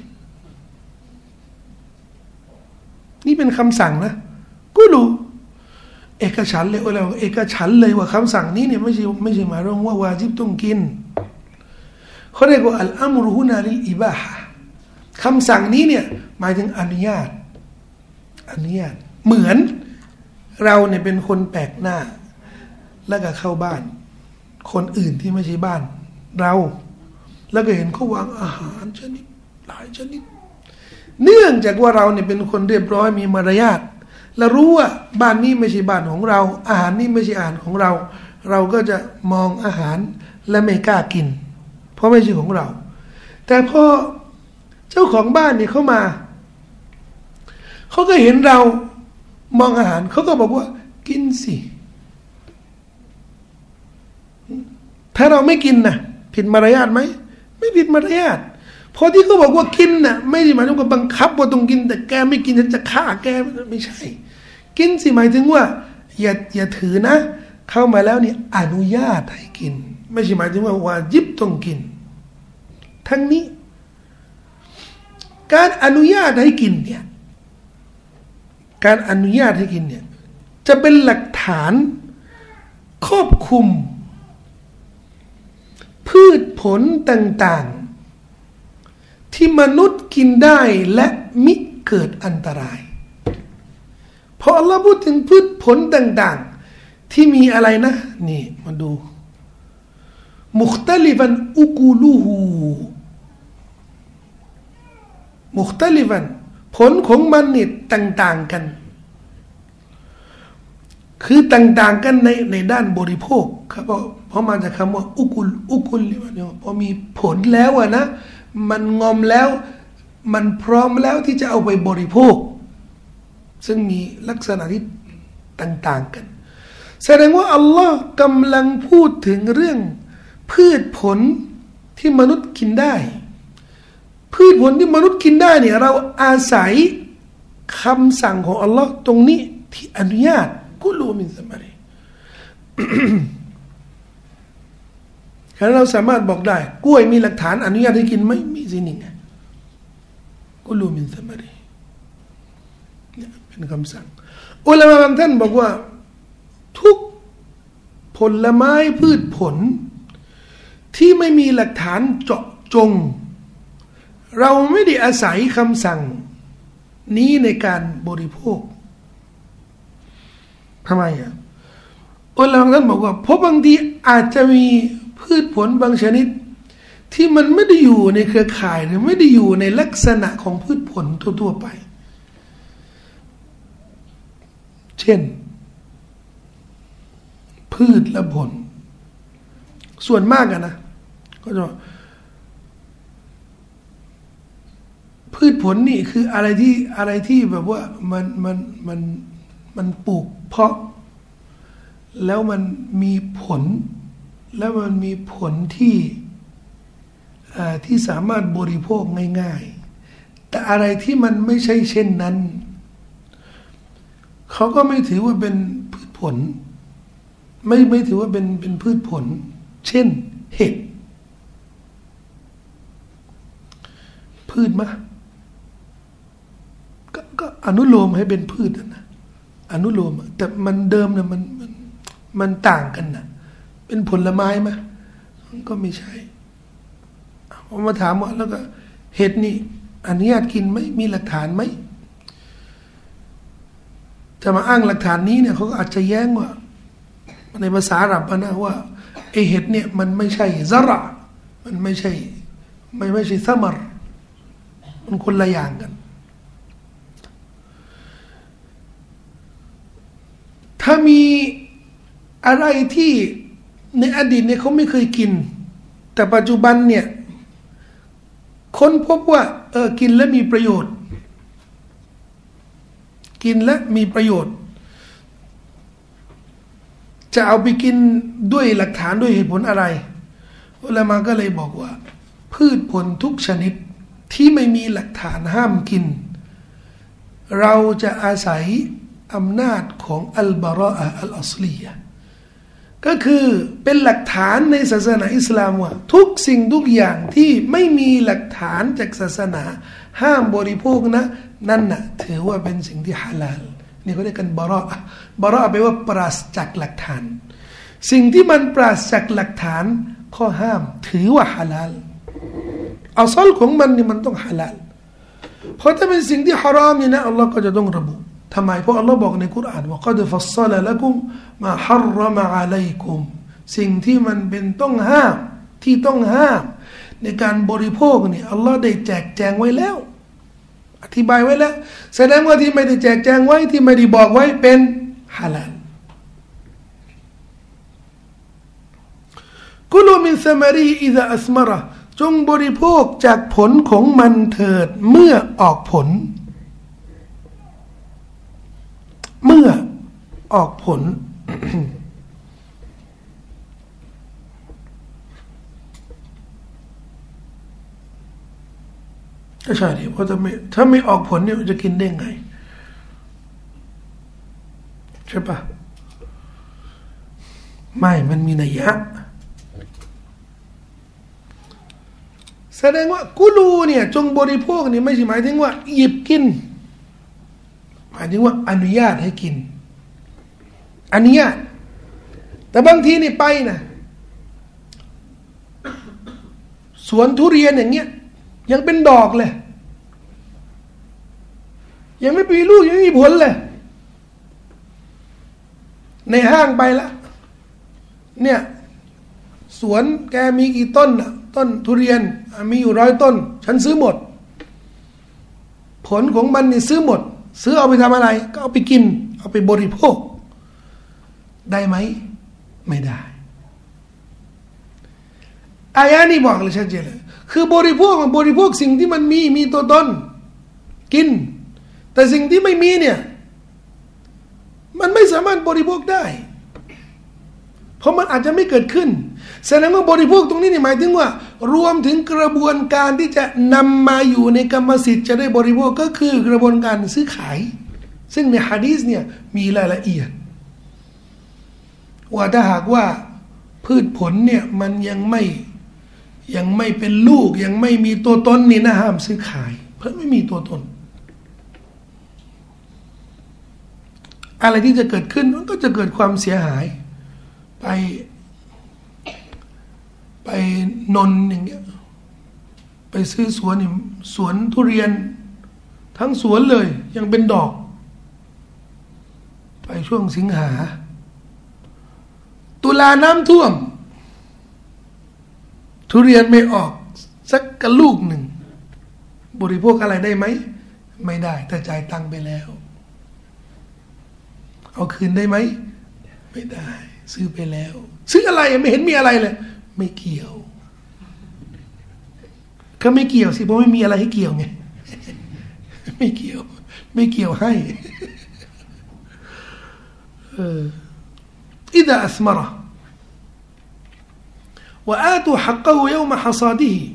นี่เป็นคำสั่งนะกุลูเอกฉันท์เลยอุลามะเอกฉันท์เลยว่าคำสั่งนี้เนี่ยไม่ใช่ไม่ใช่หมายรวมว่าวาญิบต้องกินเขาเรียกว่าอัลอัมรุฮุนาลิลอิบาฮะคำสั่งนี้เนี่ยหมายถึงอนุญาตอนุญาตเหมือนเราเนี่ยเป็นคนแปลกหน้าแล้วก็เข้าบ้านคนอื่นที่ไม่ใช่บ้านเราแล้วก็เห็นเขาวางอาหารชนิดหลายชนิดเนื่องจากว่าเราเนี่ยเป็นคนเรียบร้อยมีมารยาทและรู้ว่าบ้านนี้ไม่ใช่บ้านของเราอาหารนี้ไม่ใช่อาหารของเราเราก็จะมองอาหารและไม่กล้ากินเพราะไม่ใช่ของเราแต่พอเจ้าของบ้านเนี่ยเขามาเขาก็เห็นเรามองอาหารเขาก็บอกว่ากินสิถ้าเราไม่กินนะผิดมารยาทไหมไม่ผิดมารยาทพอที่เขาบอกว่ากินนะไม่ได้หมายถึงว่าบังคับว่าต้องกินแต่แกไม่กินฉันจะฆ่าแกไม่ใช่กินสิหมายถึงว่าอย่าอย่าถือนะเข้ามาแล้วนี่อนุญาตให้กินไม่ใช่หมายถึงว่าวาญิบต้องกินทั้งนี้การอนุญาตให้กินเนี่ยการอนุญาตให้กินเนี่ยจะเป็นหลักฐานครอบคลุมพืชผลต่างๆที่มนุษย์กินได้และมิเกิดอันตรายพออัลลอฮ์พูดถึงพืชผลต่างๆที่มีอะไรนะนี่มาดูมุคตลิฟันอุกูลูฮูมุคตลิฟันผลของมันนี่ต่างๆกันคือต่างๆกันในในด้านบริโภคครับเพราะเพราะมาจากคำว่าอุกุลอุกุลเนี่ยพอมีผลแล้วอะนะมันงอมแล้วมันพร้อมแล้วที่จะเอาไปบริโภคซึ่งมีลักษณะที่ต่างๆกันแสดงว่าอัลลอฮ์กำลังพูดถึงเรื่องพืชผลที่มนุษย์กินได้พืชผลที่มนุษย์กินได้เนี่ยเราอาศัยคำสั่งของอัลลอฮ์ตรงนี้ที่อนุญาตกุลูมินซะมะริฉะนั้นเราสามารถบอกได้กล้วยมีหลักฐานอนุญาตให้กินไหมมีสินี่ไงกุลูมินซะมะริเนี่ยเป็นคำสั่งอุลามะบางท่านบอกว่าทุกผลไม้พืชผลที่ไม่มีหลักฐานเจาะจงเราไม่ได้อาศัยคำสั่งนี้ในการบริโภคทำไมอ่ะอุลามะท่านบอกว่าเพราะบางทีอาจจะมีพืชผลบางชนิดที่มันไม่ได้อยู่ในเครือข่ายหรือไม่ได้อยู่ในลักษณะของพืชผลทั่วๆไปเช่นพืชและผลส่วนมากอะนะก็จะพืชผลนี่คืออะไรที่อะไรที่แบบว่ามันมันมันมันปลูกเพาะแล้วมันมีผลแล้วมันมีผลที่ที่สามารถบริโภคง่ายๆแต่อะไรที่มันไม่ใช่เช่นนั้นเขาก็ไม่ถือว่าเป็นพืชผลไม่ไม่ถือว่าเป็นเป็นพืชผลเช่นเห็ดพืชมะกก็อนุโลมให้เป็นพืชนะอนุโลมแต่มันเดิมเนี่ยมันมันมันต่างกันนะเป็นผลไม้ไหมก็ไม่ใช่ผมมาถามว่าแล้วก็เห็ดนี่อนุญาตกินไหมมีหลักฐานไหมจะมาอ้างหลักฐานนี้เนี่ยเขาก็อาจจะแย้งว่าในภาษาอาหรับนะว่าไอเห็ดเนี่ยมันไม่ใช่ซะระมันไม่ใช่ไม่ไม่ใช่ซัมรมันคนละอย่างกันถ้ามีอะไรที่ในอดีตเนี่ยเขาไม่เคยกินแต่ปัจจุบันเนี่ยค้นพบว่าเออกินแล้วมีประโยชน์กินแล้วมีประโยชน์จะเอาไปกินด้วยหลักฐานด้วยเหตุผลอะไรอุลามะก็เลยบอกว่าพืชผลทุกชนิดที่ไม่มีหลักฐานห้ามกินเราจะอาศัยอำนาจของอัลบาราอะอัลอัศลียะก็คือเป็นหลักฐานในศาสนาอิสลามว่าทุกสิ่งทุกอย่างที่ไม่มีหลักฐานจากศาสนาห้ามบริโภคนะนั่นน่ะถือว่าเป็นสิ่งที่ฮาลาลนี่เขาเรียกกันบาราอะบาราอะแปลว่าปราศจากหลักฐานสิ่งที่มันปราศจากหลักฐานข้อห้ามถือว่าฮาลาลอัศลของมันนี่มันต้องฮาลาลเพราะถ้าเป็นสิ่งที่ฮารามนี่นะอัลลอฮ์ก็จะต้องระบุทำไมเพราะอัลลอฮ์บอกในกุรอานว่ากัดฟัศละละกุมมาฮัรรมะอะลัยกุมสิ่งที่มันเป็นต้องห้ามที่ต้องห้ามในการบริโภคนี่อัลลอฮ์ได้แจกแจงไว้แล้วอธิบายไว้แล้วแสดงว่าที่ไม่ได้แจกแจงไว้ที่ไม่ได้บอกไว้เป็นฮาลาลกุลูมินซัมรีอิซาอัสมะระจงบริโภคจากผลของมันเถิดเมื่อออกผลเมื่อออกผล ก็ใช่ดิเพราะถ้าไม่ถ้าไม่ออกผลเนี่ยจะกินได้ไงใช่ปะไม่มันมีนัยยะแสดงว่ากุลูเนี่ยจงบริโภคนี่ไม่ใช่หมายถึงว่าหยิบกินหมายถึงว่าอนุญาตให้กินอนุญาตแต่บางทีนี่ไปนะสวนทุเรียนอย่างเงี้ยยังเป็นดอกเลยยังไม่มีลูกยังไม่มีผลเลยในห้างไปละเนี่ยสวนแกมีกี่ต้นน่ะต้นทุเรียนมีอยู่ร้อยต้นฉันซื้อหมดผลของมันนี่ซื้อหมดซื้อเอาไปทำอะไรก็เอาไปกินเอาไปบริโภคได้ไหมไม่ได้อายะนี้บอกเลยชัดเจนเลยคือบริโภคมันบริโภคสิ่งที่มันมีมีตัวตนกินแต่สิ่งที่ไม่มีเนี่ยมันไม่สามารถบริโภคได้เพราะมันอาจจะไม่เกิดขึ้นแสดงว่าบริโภคตรงนี้นี่หมายถึงว่ารวมถึงกระบวนการที่จะนำมาอยู่ในกรรมสิทธิ์จะได้บริโภคก็คือกระบวนการซื้อขายซึ่งในหะดีษเนี่ยมีรายละเอียดว่าถ้าหากว่าพืชผลเนี่ยมันยังไม่ยังไม่เป็นลูกยังไม่มีตัวตนนี่นะห้ามซื้อขายเพราะไม่มีตัวตนอะไรที่จะเกิดขึ้นมันก็จะเกิดความเสียหายไปไปนนอย่างเงี้ยไปซื้อสวนนี่สวนทุเรียนทั้งสวนเลยยังเป็นดอกไปช่วงสิงหาตุลาน้ำท่วมทุเรียนไม่ออกสักกระลูกหนึ่งบริโภคอะไรได้ไหมไม่ได้แต่จ่ายตังค์ไปแล้วเอาคืนได้ไหมไม่ได้ซื้อไปแล้วซื้ออะไรไม่เห็นมีอะไรเลยไม่เกี่ยวก็ไม่เกี่ยวสิเพราะไม่มีอะไรให้เกี่ยวไงไม่เกี่ยวไม่เกี่ยวให้เอออิดะอัสมะระวะอาตุฮักกะฮูยอมะฮัซาดิฮิ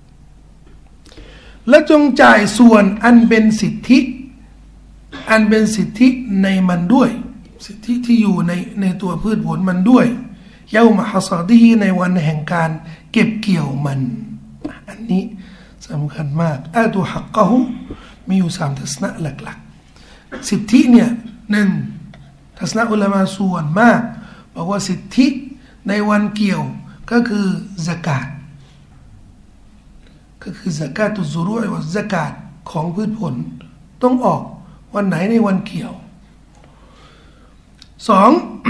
และจงจ่ายส่วนอันเป็นสิทธิอันเป็นสิทธิในมันด้วยสิทธิที่อยู่ในในตัวพืชผลมันด้วยยอมะฮัซาดิฮิในวันแห่งการเก็บเกี่ยวมันอันนี้สำคัญมากอาตุฮักกะฮูมีอยู่สามทัศนะหลักๆสิทธิเนี่ยหนึ่งทัศนะอุลามะส่วนมากบอกว่าสิทธิในวันเกี่ยวก็คือซะกาตก็คือซะกาตุซุรูอ์ว่าซะกาตของพืชผลต้องออกวันไหนในวันเกี่ยวสอง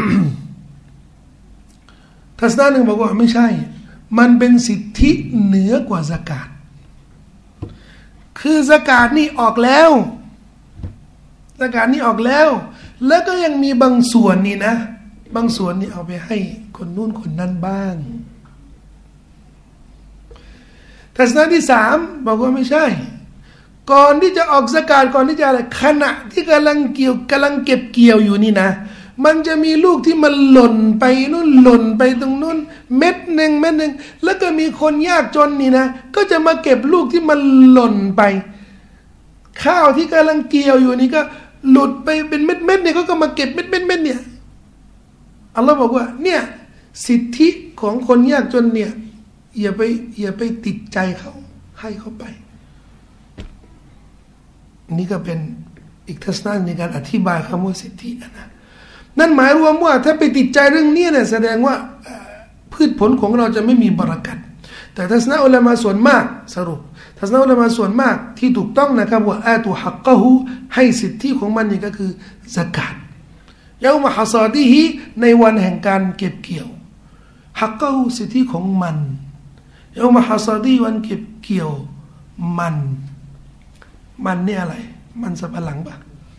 ทัศนะหนึ่งบอกว่าไม่ใช่มันเป็นสิทธิเหนือกว่าซะกาตคือซะกาตนี่ออกแล้วซะกาตนี่ออกแล้วแล้วก็ยังมีบางส่วนนี่นะบางส่วนนี่เอาไปให้คนนู้นคนนั้นบ้างทัศนะที่สามบอกว่าไม่ใช่ก่อนที่จะออกซะกาตก่อนที่จะอะไรขณะที่กำลังเกี่ยวกำลังเก็บเกี่ยวอยู่นี่นะมันจะมีลูกที่มันหล่นไปนู่นหล่นไปตรงนู้นเม็ดหนึ่งเม็ดหนึ่งแล้วก็มีคนยากจนนี่นะก็จะมาเก็บลูกที่มันหล่นไปข้าวที่กำลังเกี่ยวอยู่นี่ก็หลุดไปเป็นเม็ดเม็ดเนี่ยเขาก็มาเก็บเม็ดเม็ดเม็ดเนี่ยอัลลอฮ์บอกว่าเนี่ยสิทธิของคนยากจนเนี่ยอย่าไปอย่าไปติดใจเขาให้เขาไปนี่ก็เป็นอีกทัศนะในการอธิบายคำว่าสิทธินะนั่นหมายรวมว่าถ้าไปติดใจเรื่องนี้เนี่ยแสดงว่าพืชผลของเราจะไม่มีบารักัตแต่ทัศนะอุลามะส่วนมากสรุปทัศนะอุลามะส่วนมากที่ถูกต้องนะครับว่าอาตุฮักกะฮูให้สิทธิของมันนี่ก็คือซะกาตยามะฮัซาดิฮิในวันแห่งการเก็บเกี่ยวฮักกะฮูสิทธิของมันยามะฮัซาดิวันเก็บเกี่ยวมันมันนี่อะไรมันสับปะหลังปะ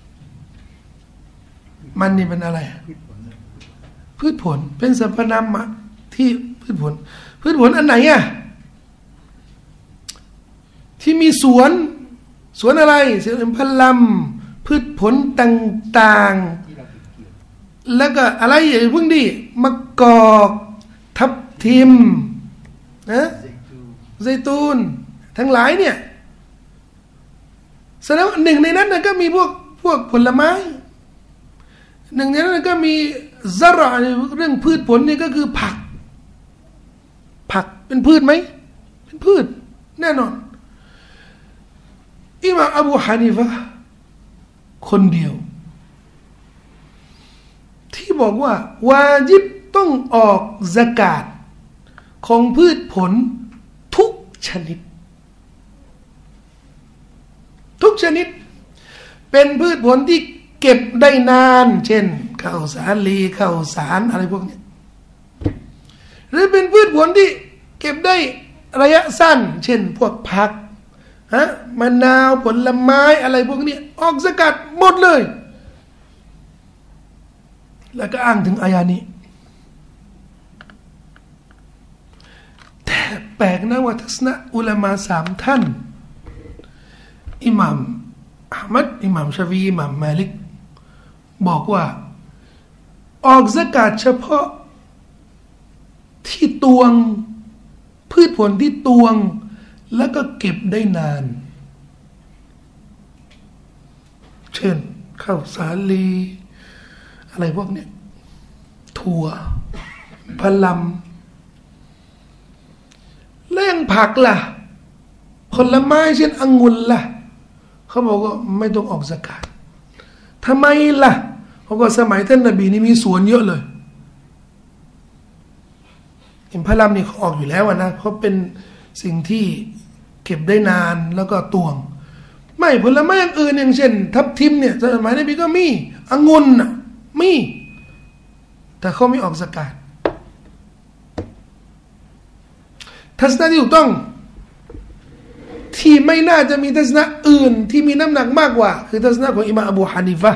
มันนี่เป็นอะไรพืชผลเป็นสรรพนามที่พืชผลพืชผลอันไหนอ่ะที่มีสวนสวนอะไรสวนพลัมพืชผลต่างๆแล้วก็อะไรอย่างพวกนี้มะกอกทับทิมนะไซตูนทั้งหลายเนี่ยแสดงว่าหนึ่งในนั้นก็มีพวกพวกผลไม้หนึ่งในนั้นก็มีซะเราะเรื่องพืชผลนี่ก็คือผักผักเป็นพืชไหมเป็นพืชแน่นอนอิหม่ามอบูฮานิฟะห์คนเดียวที่บอกว่าวาญิบต้องออกซะกาตของพืชผลทุกชนิดทุกชนิดเป็นพืชผลที่เก็บได้นานเช่นข้าวสาลีข้าวสารอะไรพวกนี้หรือเป็นพืชผลที่เก็บได้ระยะสั้นเช่นพวกผักฮะมะนาวผลไม้อะไรพวกนี้ออกซะกาตหมดเลยแล้วก็อ้างถึงอายานี้แต่แปลกนะว่าทัศนะอุลามะสามท่านอิหม่ามอะห์มัดอิหม่ามชาฟีอิหม่ามมาลิกบอกว่าออกซะกาตเฉพาะที่ตวงพืชผลที่ตวงแล้วก็เก็บได้นานเช่นข้าวสาลีอะไรพวกเนี้ยถั่วพลัมแล้วยังผักล่ะผลไม้เช่นองุ่นล่ะเขาบอกว่าไม่ต้องออกซะกาตทำไมล่ะเขาก็สมัยท่านนบีนี่มีสวนเยอะเลยอิมพะลัมนี่เขาออกอยู่แล้วนะเพราะเป็นสิ่งที่เก็บได้นานแล้วก็ตวงไม่ผลไม้อย่างอื่นอย่างเช่นทับทิมเนี่ยสมัยนบีก็มีองุ่นน่ะมีแต่เขาไม่ออกซะกาตทัศนะที่ถูกต้องที่ไม่น่าจะมีทัศนะอื่นที่มีน้ำหนักมากกว่าคือทัศนะของอิหม่ามอบูฮานิฟะห์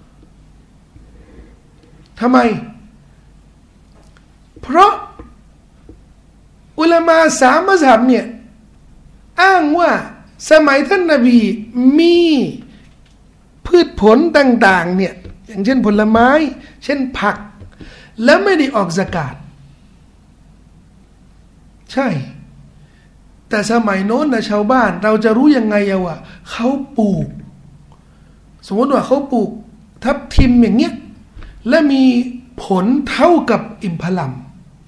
ทำไมเพราะอุลามะสามมัซฮับเนี่ยอ้างว่าสมัยท่านนบีมีพืชผลต่างๆเนี่ยอย่างเช่นผลไม้เช่นผักแล้วไม่ได้ออกซะกาตใช่แต่สมัยโน้นนะชาวบ้านเราจะรู้ยังไงอะว่าเขาปลูกสมมติว่าเขาปลูกทับทิมอย่างเงี้ยและมีผลเท่ากับอิมพะลัม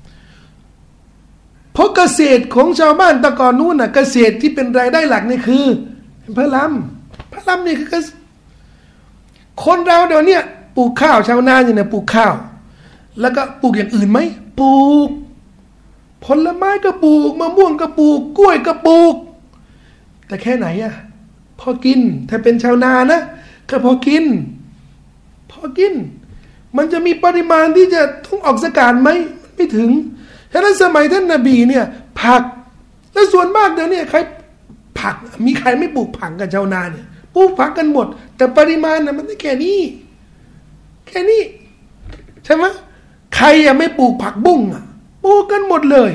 เพราะเกษตรของชาวบ้านตะกอนนู้นน่ะเกษตรที่เป็นรายได้หลักนี่คืออิมพะลัมพะลัมนี่คือคนเราเดี๋ยวนี้ปลูกข้าวชาวนาเนี่ยนะปลูกข้าวแล้วก็ปลูกอย่างอื่นไหมปลูกผลไม้ก็ปลูกมะม่วงก็ปลูกกล้วยก็ปลูกแต่แค่ไหนอะพอกินถ้าเป็นชาวนานะก็พอกินพอกินมันจะมีปริมาณที่จะต้องออกซะกาตไหมไม่ถึงฉะนั้นสมัยท่านนบีเนี่ยผักและส่วนมากเดี๋ยวนี้ใครผัผักมีใครไม่ปลูกผักกับชาวนาเนี่ยปลูกผักกันหมดแต่ปริมาณน่ะมันได้แค่นี้แค่นี้ใช่ไหมใครอะไม่ปลูกผักบุ้งอะปลูกกันหมดเลย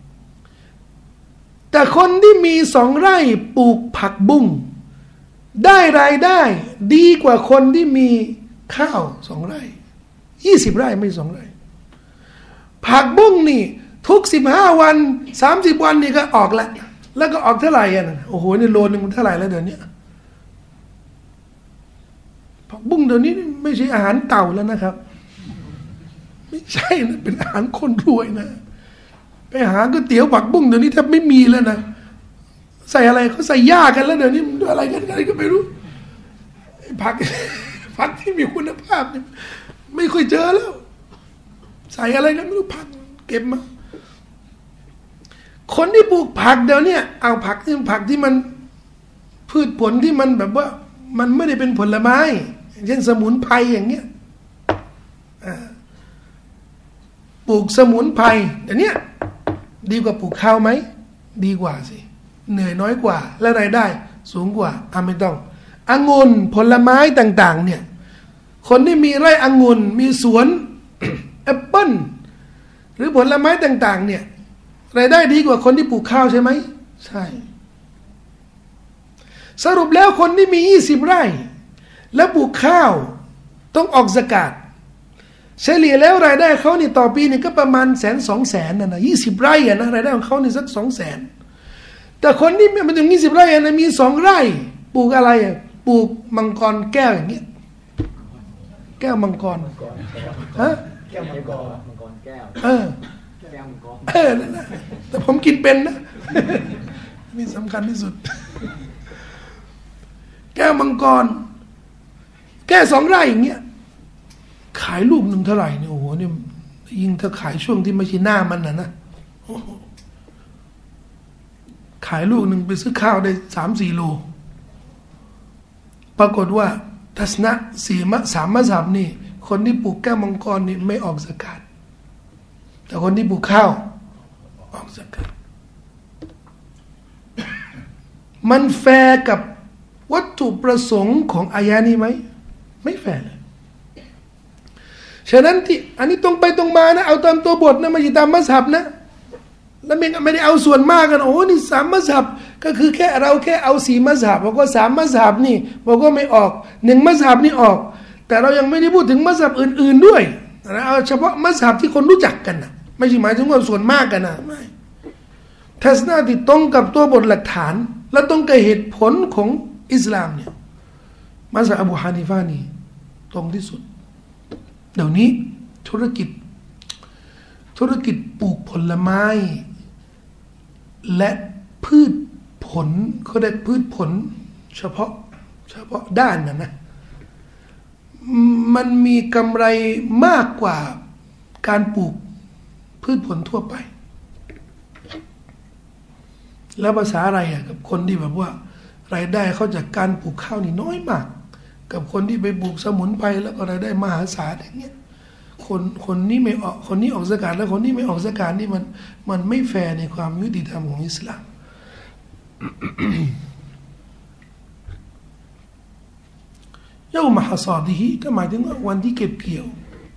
แต่คนที่มีสองไร่ปลูกผักบุ้งได้รายได้ดีกว่าคนที่มีข้าวสองไร่ยี่สิบไร่ไม่สองไร่ผักบุ้งนี่ทุกสิบห้าวันสามสิบวันนี่ก็ออกละแล้วก็ออกเท่าไหร่อ่ะโอ้โหนี่โลนึงมันเท่าไหร่แล้วเดี๋ยวนี้ผักบุ้งเดี๋ยวนี้ไม่ใช่อาหารเต่าแล้วนะครับไม่ใช่นะเป็นอาหารคนรวยนะไปหาก๋วยเตี๋ยวผักบุ้งเดี๋ยวนี้แทบไม่มีแล้วนะใส่อะไรเขาใส่หญ้ากันแล้วเดี๋ยวนี้อะไรกันอะไรก็ไม่รู้ผักผักที่มีคุณภาพเนี่ยไม่ค่อยเจอแล้วใส่อะไรกันไม่รู้ผักเก็บมาคนที่ปลูกผักเดี๋ยวนี้เอาผักที่ผักที่มันพืชผลที่มันแบบว่ามันไม่ได้เป็นผลไม้เช่นสมุนไพรอย่างเงี้ยปลูกสมุนไพรเดี๋ยวนี้ดีกว่าปลูกข้าวไหมดีกว่าสิเหนื่อยน้อยกว่าและรายได้สูงกว่าอ่ะไม่ต้ององุ่นผลไม้ต่างๆเนี่ยคนที่มีไร่องุ่นมีสวน แอปเปิ้ลหรือผลไม้ต่างๆเนี่ยรายได้ดีกว่าคนที่ปลูกข้าวใช่ไหมใช่สรุปแล้วคนที่มียี่สิบไร่แล้วปลูกข้าวต้องออกซะกาตเฉลี่ยแล้วรายได้เขานี่ต่อปีนี่ก็ประมาณแสนสองแสนนะนะยี่สิบไร่อะนะรายได้ของเขานี่สักสองแสนแต่คนที่มันถึงยี่สิบไร่นะมีสองไร่ปลูกอะไรอะปลูกมังกรแก้วอย่างเงี้ยแก้วมังกรฮะแก้วมังกรมังกรแก้วเออแก้วมังกรเออนั่นนะแต่ผมกินเป็นนะนี่สำคัญที่สุดแก้วมังกรแก้สองไร่อย่างเงี้ยขายลูกหนึ่งเท่าไหร่เนี่ยโอ้โหเนี่ยยิ่งถ้าขายช่วงที่ไม่ใช่หน้ามันนะนะขายลูกหนึ่งไปซื้อข้าวได้สามสี่โลปรากฏว่าทัศนะสี่มะสามมะสามนี่คนที่ปลูกแก้วมังกรนี่ไม่ออกซะกาตแต่คนที่ปลูกข้าวออกซะกาตมันแฟร์กับวัตถุประสงค์ของอายะนี้ไหมไม่แฟร์เลยฉะนั้นที่อันนี้ตรงไปตรงมานะเอาตามตัวบทนะไม่ใช่ตามมัสฮับนะแล้วไม่ได้เอาส่วนมากกันโอ้นี่สามมัสฮับก็คือแค่เราแค่เอาสี่มัสฮับบอกว่าสามมัสฮับนี่บอกว่าไม่ออกหนึ่งมัสฮับนี่ออกแต่เรายังไม่ได้พูดถึงมัสฮับอื่นๆด้วยนะเอาเฉพาะมัสฮับที่คนรู้จักกันนะไม่ใช่หมายถึงว่าส่วนมากกันนะไม่ทัศนะที่ตรงกับตัวบทหลักฐานและตรงกับเหตุผลของอิสลามเนี่ยมัสฮับอบูฮานิฟะนี่ตรงที่สุดเดี๋ยวนี้ธุรกิจธุรกิจปลูกผลไม้และพืชผลเขาได้พืชผลเฉพาะเฉพาะด้านนะนะมันมีกำไรมากกว่าการปลูกพืชผลทั่วไปแล้วภาษาอะไรอ่ะกับคนที่แบบว่ารายได้เขาจากการปลูกข้าวนี่น้อยมากกับคนที่ไปปลูกสมุนไพรแล้วก็รายได้มหาศาลอย่างเงี้ยคนคนนี้ไม่ออกคนนี้ออกซะกาตแล้วคนนี้ไม่ออกซะกาตนี่มันมันไม่แฟร์ในความยุติธรรมของอิสลามยามฮัศาดิฮิก็หมายถึงวันที่เก็บเกี่ยว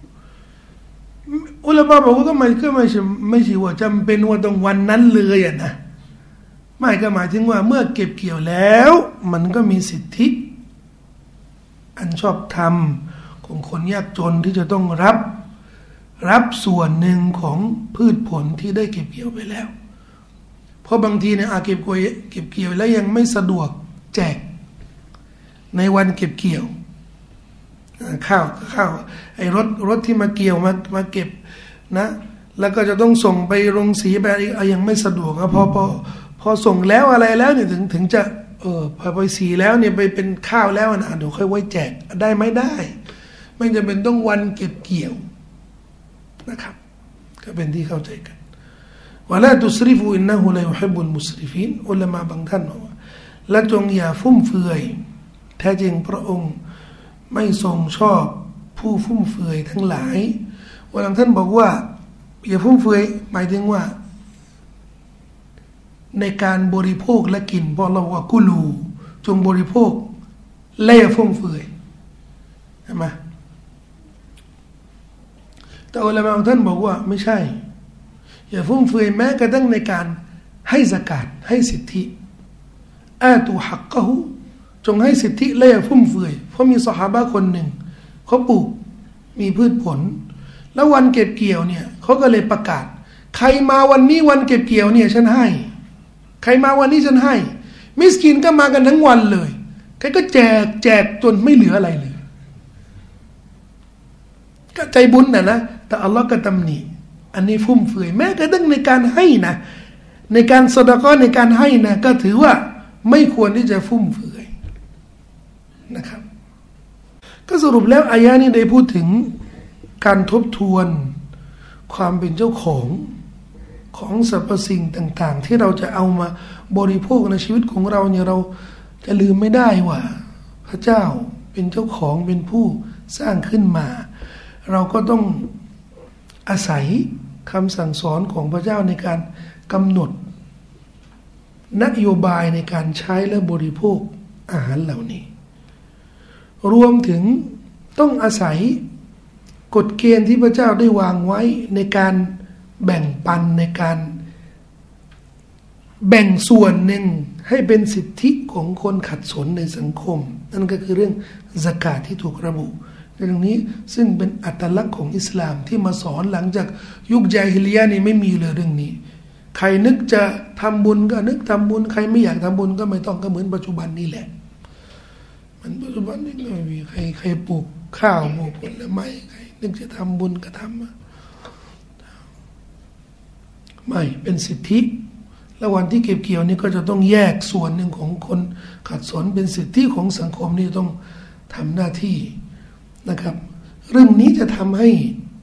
อุลามะบอกว่าก็ไม่ก็ไม่ใช่ไม่ใช่ว่าจำเป็นว่าต้องวันนั้นเลยอ่ะนะไม่ก็หมายถึงว่าเมื่อเก็บเกี่ยวแล้วมันก็มีสิทธิอันชอบธรรมของคนยากจนที่จะต้องรับรับส่วนหนึ่งของพืชผลที่ได้เก็บเกี่ยวไปแล้วเพราะบางทีเนี่ยอาเก็บเกี่ยวเก็บเกี่ยวแล้วยังไม่สะดวกแจกในวันเก็บเกี่ยวข้าวข้าวไอ้รถรถที่มาเกี่ยวมามาเก็บนะแล้วก็จะต้องส่งไปโรงสีไปอะไรยังไม่สะดวกพอพอพอส่งแล้วอะไรแล้วเนี่ยถึงถึงจะเออพอไปสีแล้วเนี่ยไปเป็นข้าวแล้วนะเดี๋ยวค่อยไว้แจกได้ไหมได้ไม่จำเป็นต้องวันเก็บเกี่ยวนะครับก็เป็นที่เข้าใจกันวะลาตุสริฟูอินนะฮูลายุฮิบบุลมุสริฟีนอุลามะบางท่านบอกว่าและจงอย่าฟุ่มเฟือยแท้จริงพระองค์ไม่ทรงชอบผู้ฟุ่มเฟือยทั้งหลายบางท่านบอกว่าอย่าฟุ่มเฟือยหมายถึงว่าในการบริโภคและกินเพราะเราว่ากุลูจงบริโภคและอย่าฟุ่มเฟือยใช่ไหมแต่อุลามะท่านบอกว่าไม่ใช่อย่าฟุ่มเฟือยแม้กระทั่งในการให้ซะกาตให้สิทธิอาตุฮักกะฮูจงให้สิทธิและอย่าฟุ่มเฟือยเพราะมีซอฮาบะห์คนหนึ่งเขาปลูกมีพืชผลแล้ววันเก็บเกี่ยวเนี่ยเขาก็เลยประกาศใครมาวันนี้วันเก็บเกี่ยวเนี่ยฉันให้ใครมาวันนี้ฉันให้มิสกินก็มากันทั้งวันเลยใครก็แจกแจกจนไม่เหลืออะไรเลยก็ใจบุญนะนะแต่อัลลอฮ์ก็ตำหนิอันนี้ฟุ่มเฟือยแม้กระทั่งในการให้นะในการซอดาเกาะห์ในการให้นะก็ถือว่าไม่ควรที่จะฟุ่มเฟือยนะครับก็สรุปแล้วอายะนี้ได้พูดถึงการทบทวนความเป็นเจ้าของของสรรพสิ่งต่างๆที่เราจะเอามาบริโภคในชีวิตของเราเนี่ยเราจะลืมไม่ได้ว่าพระเจ้าเป็นเจ้าของเป็นผู้สร้างขึ้นมาเราก็ต้องอาศัยคำสั่งสอนของพระเจ้าในการกำหนดนโยบายในการใช้และบริโภคอาหารเหล่านี้รวมถึงต้องอาศัยกฎเกณฑ์ที่พระเจ้าได้วางไว้ในการแบ่งปันในการแบ่งส่วนหนึ่งให้เป็นสิทธิของคนขัดสนในสังคมนั่นก็คือเรื่องซะกาตที่ถูกระบุในเรื่องนี้ซึ่งเป็นอัตลักษณ์ของอิสลามที่มาสอนหลังจากยุคญาฮิลิยะห์นี่ไม่มีเลยเรื่องนี้ใครนึกจะทำบุญก็นึกทำบุญใครไม่อยากทำบุญก็ไม่ต้องก็เหมือนปัจจุบันนี่แหละมันปัจจุบันนี่ไม่มีใครใครปลูกข้าวปลูกผลไม้ใครนึกจะทำบุญก็ทำไม่เป็นสิทธิแล้ววันที่เก็บเกี่ยวนี่ก็จะต้องแยกส่วนหนึ่งของคนขัดสนเป็นสิทธิของสังคมนี่ต้องทำหน้าที่นะครับเรื่องนี้จะทำให้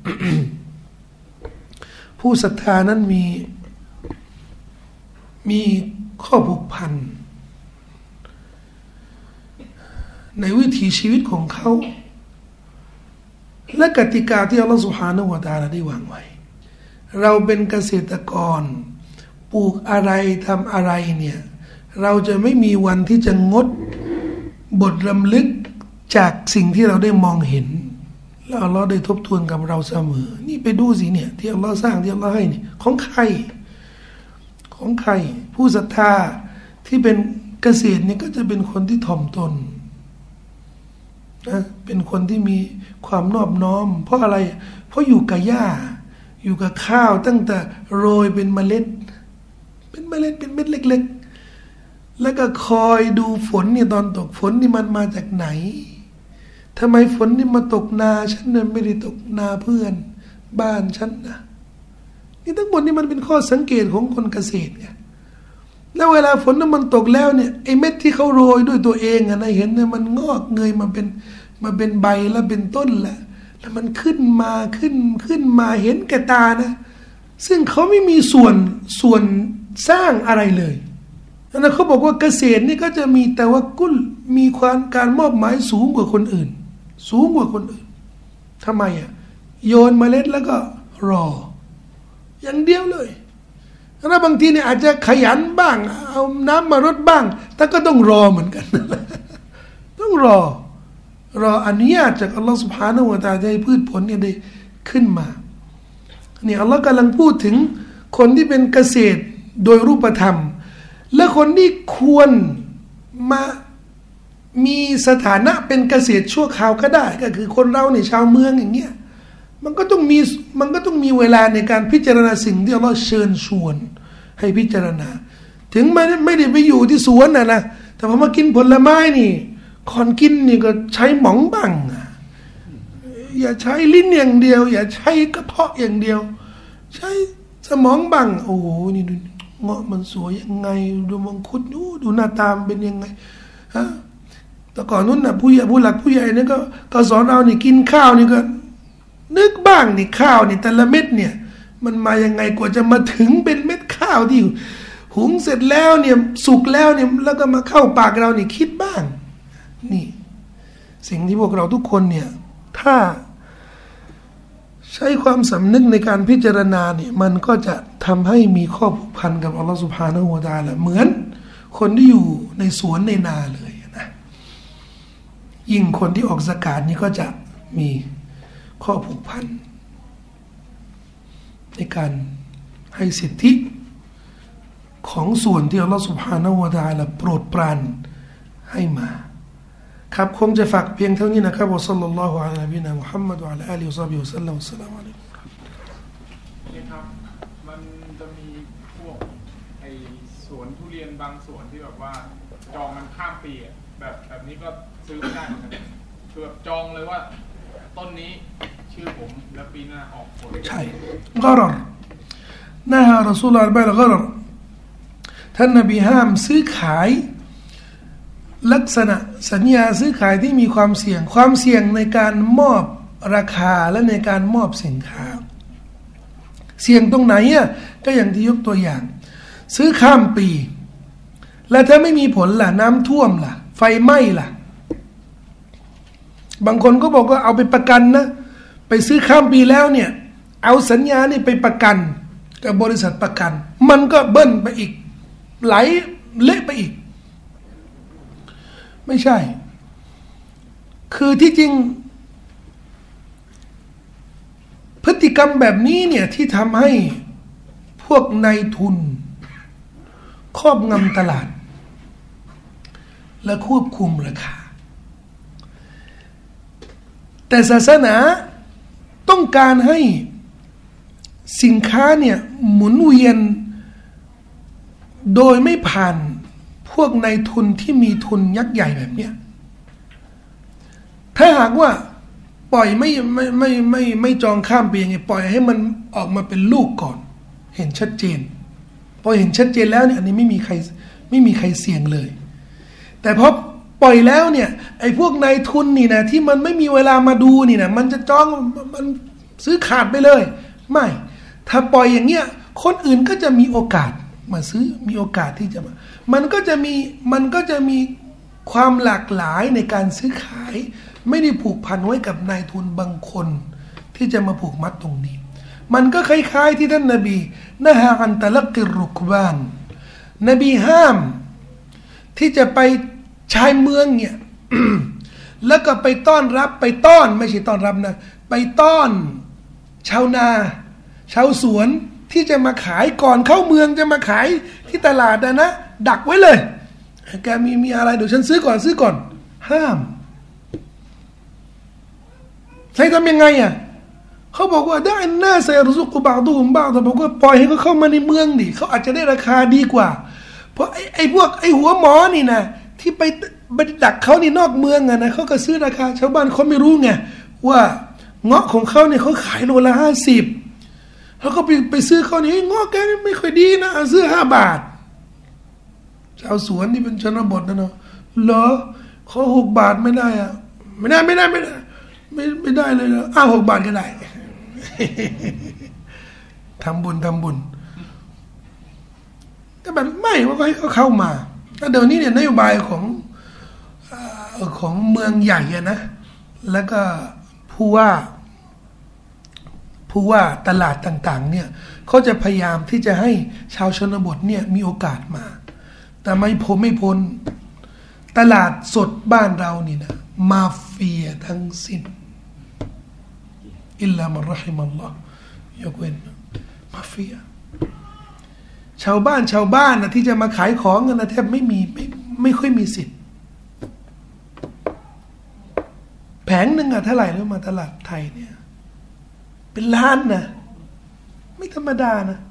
ผู้ศรัทธานั้นมีมีข้อผูกพันในวิถีชีวิตของเขาและกติกาที่อัลลอฮฺซุบฮานะฮูวะตะอาลาได้วางไว้เราเป็นเกษตรกรปลูกอะไรทำอะไรเนี่ยเราจะไม่มีวันที่จะงดบทรำลึกจากสิ่งที่เราได้มองเห็นแล้วอัลลอฮ์ได้ทบทวนกับเราเสมอนี่ไปดูสิเนี่ยที่อัลลอฮ์สร้างที่อัลลอฮ์ให้นี่ของใครของใครผู้ศรัทธาที่เป็นเกษตรนี่ก็จะเป็นคนที่ถ่อมตนนะเป็นคนที่มีความนอบน้อมเพราะอะไรเพราะอยู่กับหญ้าอยู่กับข้าวตั้งแต่โรยเป็นเมล็ดเป็นเมล็ดเป็นเม็ดเล็กๆแล้วก็คอยดูฝนเนี่ยตอนตกฝนนี่มันมาจากไหนทำไมฝนนี่มาตกนาฉันเนี่ยไม่ได้ตกนาเพื่อนบ้านฉันนะนี่ทั้งหมดนี่มันเป็นข้อสังเกตของคนเกษตรไงแล้วเวลาฝนนั้นมันตกแล้วเนี่ยไอ้เม็ดที่เขาโรยด้วยตัวเองอะนะเห็นเนี่ยมันงอกเงยมาเป็นมาเป็นใบแล้วเป็นต้นแหละแล้วมันขึ้นมาขึ้นขึ้นมาเห็นแก่ตานะซึ่งเขาไม่มีส่วนส่วนสร้างอะไรเลยแล้วเขาบอกว่าเกษตรนี่ก็จะมีแต่ว่ากุลมีความการมอบหมายสูงกว่าคนอื่นสูงกว่าคนอื่นทำไมอ่ะโยนเมล็ดแล้วก็รออย่างเดียวเลยแล้วบางทีเนี่ยอาจจะขยันบ้างเอาน้ำมารดบ้างแต่ก็ต้องรอเหมือนกัน ต้องรอรออนุญาตจากอัลลอฮฺ سبحانه และ تعالى ให้พืชผลเนี่ยได้ขึ้นมาเนี่ยอัลลอฮฺกำลังพูดถึงคนที่เป็นเกษตรโดยรูปธรรมและคนที่ควรมามีสถานะเป็นเกษตรชั่วคราวก็ได้ก็คือคนเราเนี่ยชาวเมืองอย่างเงี้ยมันก็ต้องมีมันก็ต้องมีเวลาในการพิจารณาสิ่งที่อัลลอฮฺเชิญชวนให้พิจารณาถึงไม่ไม่ได้ไปอยู่ที่สวนนะนะแต่พอมากินผลไม้นี่ก่อนกินนี่ก็ใช้หมองบังอย่าใช้ลิ้นอย่างเดียวอย่าใช้กระเพาะอย่างเดียวใช้สมองบังโอ้โหนี่ดูเงาะมันสวยยังไงดูมังคุดดูดูหน้าตามเป็นยังไงฮะแต่ก่อนนู้นน่ะผู้ใหญ่ผู้หลักผู้ใหญ่เนี่ยก็ก็สอนเรานี่กินข้าวนี่ก็นึกบ้างนี่ข้าวนี่แต่ละเม็ดเนี่ยมันมายังไงกว่าจะมาถึงเป็นเม็ดข้าวที่หุงเสร็จแล้วเนี่ยสุกแล้วเนี่ยแล้วก็มาเข้าปากเรานี่คิดบ้างนี่สิ่งที่พวกเราทุกคนเนี่ยถ้าใช้ความสำนึกในการพิจารณาเนี่ยมันก็จะทำให้มีข้อผูกพันกับอัลลอฮฺซุบฮานะฮูวะตะอาลาเหมือนคนที่อยู่ในสวนในนาเลยนะยิ่งคนที่ออกซะกาตนี่ก็จะมีข้อผูกพันในการให้สิทธิของส่วนที่อัลลอฮฺซุบฮานะฮูวะตะอาลาโปรดปรานให้มาครับคงจะฝากเพียงเท่านี้นะครับวะซัลลัลลอฮุอะลัยฮิวะซัลลัมมุฮัมมัดวะอะลาอาลีฮิวะศอฮบิฮิวะซัลลัมอัสสลามุอะลัยกุมนี่ครับมันจะมีพวกไอสวนทุเรียนบางสวนที่แบบว่าจองมันข้ามปีอะแบบแบบนี้ก็ซื้อไม่ได้เหมือนกันคือแบบจองเลยว่าต้นนี้ชื่อผมแล้วปีหน้าออกผลใช่กอรอรนะฮะรอซูลุลลอฮ์บะละกอรอรท่านนบีห้ามซื้อขายลักษณะสัญญาซื้อขายที่มีความเสี่ยงความเสี่ยงในการมอบราคาและในการมอบสินค้าเสี่ยงตรงไหนอ่ะก็อย่างที่ยกตัวอย่าง ซื้อข้ามปี แล้วถ้าไม่มีผลล่ะน้ำท่วมล่ะไฟไหม้ล่ะบางคนก็บอกว่าเอาไปประกันนะไปซื้อข้ามปีแล้วเนี่ยเอาสัญญานี่ไปประกันกับบริษัทประกันมันก็เบิ้ลไปอีกไหลเละไปอีกไม่ใช่คือที่จริงพฤติกรรมแบบนี้เนี่ยที่ทำให้พวกนายทุนครอบงำตลาดและควบคุมราคาแต่ศาสนาต้องการให้สินค้าเนี่ยหมุนเวียนโดยไม่ผ่านพวกนายทุนที่มีทุนยักษ์ใหญ่แบบเนี้ยถ้าหากว่าปล่อยไม่ไม่ไม่ไม่ไม่จองข้ามปีไงปล่อยให้มันออกมาเป็นลูกก่อนเห็นชัดเจนพอเห็นชัดเจนแล้วเนี่ยอันนี้ไม่มีใครไม่มีใครเสี่ยงเลยแต่พอปล่อยแล้วเนี่ยไอ้พวกนายทุนนี่นะที่มันไม่มีเวลามาดูนี่นะมันจะจองมันซื้อขาดไปเลยไม่ถ้าปล่อยอย่างเงี้ยคนอื่นก็จะมีโอกาสมาซื้อมีโอกาสที่จะมามันก็จะมีมันก็จะมีความหลากหลายในการซื้อขายไม่ได้ผูกพันไว้กับนายทุนบางคนที่จะมาผูกมัดตรงนี้มันก็คล้ายๆที่ท่านนบีนะฮะอันตะลักกิรุกบานนบีห้ามที่จะไปชายเมืองเนี่ย แล้วก็ไปต้อนรับไปต้อนไม่ใช่ต้อนรับนะไปต้อนชาวนาชาวสวนที่จะมาขายก่อนเข้าเมืองจะมาขายที่ตลาดนะนะดักไว้เลยแกมีมีอะไรเดี๋ยวฉันซื้อก่อนซื้อก่อนห้ามใช้ทำยังไงอ่ะเขาบอกว่าได้หน้าเซรุซุกบาดูมบ้างแต่บอกว่าปล่อยให้เขาเข้ามาในเมืองดิเขาอาจจะได้ราคาดีกว่าเพราะไอ้ไอ้พวกไอ้หัวหมอนี่นะที่ไปไปดักเขานี่นอกเมืองอะนะเขาก็ซื้อราคาชาวบ้านเขาไม่รู้ไงว่าเงาะของเขาเนี่ยเขาขายโลละห้าสิบแล้วก็ไปไปซื้อเขานี่เงาะแกไม่ค่อยดีนะซื้อห้าบาทชาวสวนนี่เป็นชนบทนะเนาะเหรอเขาหกบาทไม่ได้อะไม่ได้ไม่ได้ไม่ได้ไม่ไม่ได้เลยนะอ้าวหกบาทก็ได้ ทำบุญทำบุญแต่แบบไม่ว่าให้เขาเข้ามาแล้วเดี๋ยวนี้เนี่ยนโยบายของของเมืองใหญ่นะแล้วก็ผู้ว่าผู้ว่าตลาดต่างๆเนี่ยเขาจะพยายามที่จะให้ชาวชนบทเนี่ยมีโอกาสมาแต่ไม่พ้นไม่พ้นตลาดสดบ้านเรานี่นะมาเฟียทั้งสิ้นอิลลามัรเราะฮิมัลลอฮ์ยกเว้นมาเฟียชาวบ้านชาวบ้านนะที่จะมาขายของกันนะแทบไม่มีไม่ไม่ค่อยมีสิทธิ์แผงหนึ่งอะเท่าไหร่แล้วมาตลาดไทยเนี่ยเป็นล้านนะไม่ธรรมดานะ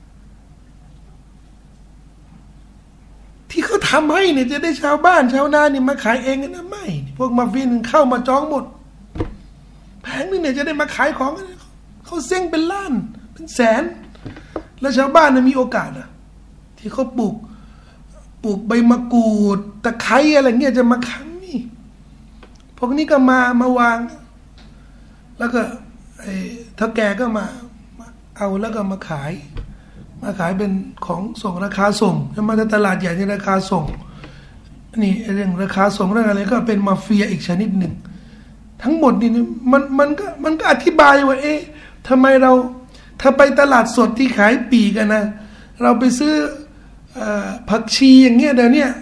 ที่เขาทำให้เนี่ยจะได้ชาวบ้านชาวนาเนี่ยมาขายเองนะไม่พวกมาเฟียเข้ามาจองหมดแผงนึงเนี่ยจะได้มาขายของเขาเซ้งเป็นล้านเป็นแสนแล้วชาวบ้านเนี่ยมีโอกาสอะที่เขาปลูกปลูกใบมะกรูดตะไคร้อะไรเงี้ยจะมาขังนี่พวกนี้ก็มามาวางแล้วก็ไอ้ถ้าแกก็มาเอาแล้วก็มาขายมาขายเป็นของส่งราคาส่งจะมาตลาดใหญ่ในราคาส่งนี่เรื่องราคาส่งเรื่องอะไรก็เป็นมาเฟียอีกชนิดหนึ่งทั้งหมดนี่มันมันก็มันก็อธิบายว่าเอ๊ะทำไมเราถ้าไปตลาดสดที่ขายปีกันนะเราไปซื้อผักชีอย่างเงี้ยเดี๋ยวนี้